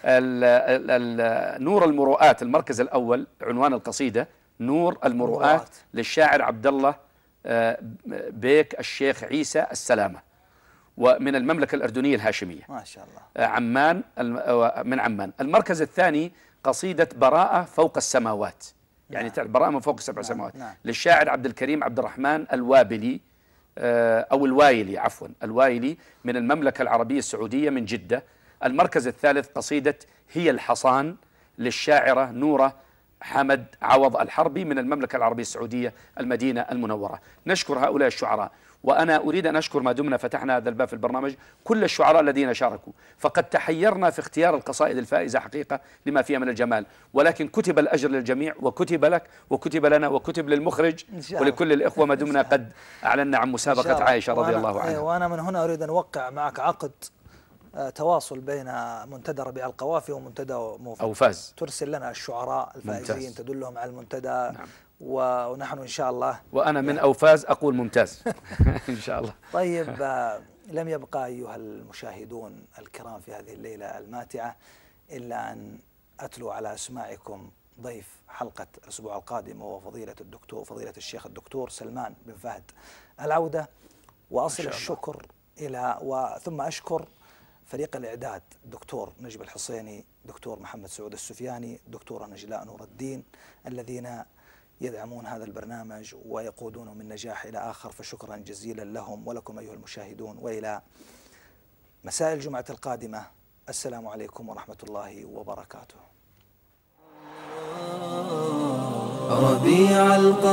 نور المروءات المركز الأول، عنوان القصيدة نور المروءات للشاعر عبد الله بيك الشيخ عيسى السلامة، ومن المملكة الأردنية الهاشمية ما شاء الله عمان، من عمان. المركز الثاني قصيدة براءة فوق السماوات، يعني نعم. براءة من فوق سبع سماوات، نعم. للشاعر عبد الكريم عبد الرحمن الوابلي أو الوايلي عفوا الوايلي من المملكة العربية السعودية من جدة. المركز الثالث قصيدة هي الحصان للشاعرة نورة حمد عوض الحربي من المملكة العربية السعودية المدينة المنورة. نشكر هؤلاء الشعراء، وأنا أريد أن أشكر ما دمنا فتحنا هذا الباب في البرنامج كل الشعراء الذين شاركوا، فقد تحيرنا في اختيار القصائد الفائزة حقيقة لما فيها من الجمال، ولكن كتب الأجر للجميع، وكتب لك وكتب لنا وكتب للمخرج ولكل الإخوة ما دمنا قد أعلنا عن مسابقة عائشة رضي الله عنها. وأنا من هنا أريد أن أوقع معك عقد تواصل بين منتدى ربيع القوافي ومنتدى أوفاز. ترسل لنا الشعراء الفائزين ممتاز. تدلهم على المنتدى. نعم. ونحن إن شاء الله، وأنا من أوفاز أقول ممتاز إن شاء الله. طيب لم يبقى أيها المشاهدون الكرام في هذه الليلة الماتعة إلا أن أتلو على أسماعكم ضيف حلقة الأسبوع القادم، وهو فضيلة الدكتور فضيلة الشيخ الدكتور سلمان بن فهد العودة، وأصل الشكر إلى وثم أشكر فريق الإعداد، دكتور نجم الحصيني، دكتور محمد سعود السفياني، دكتورة نجلاء نور الدين، الذين يدعمون هذا البرنامج ويقودونه من نجاح إلى آخر، فشكرا جزيلا لهم ولكم أيها المشاهدون، وإلى مساء الجمعة القادمة. السلام عليكم ورحمة الله وبركاته. ربيع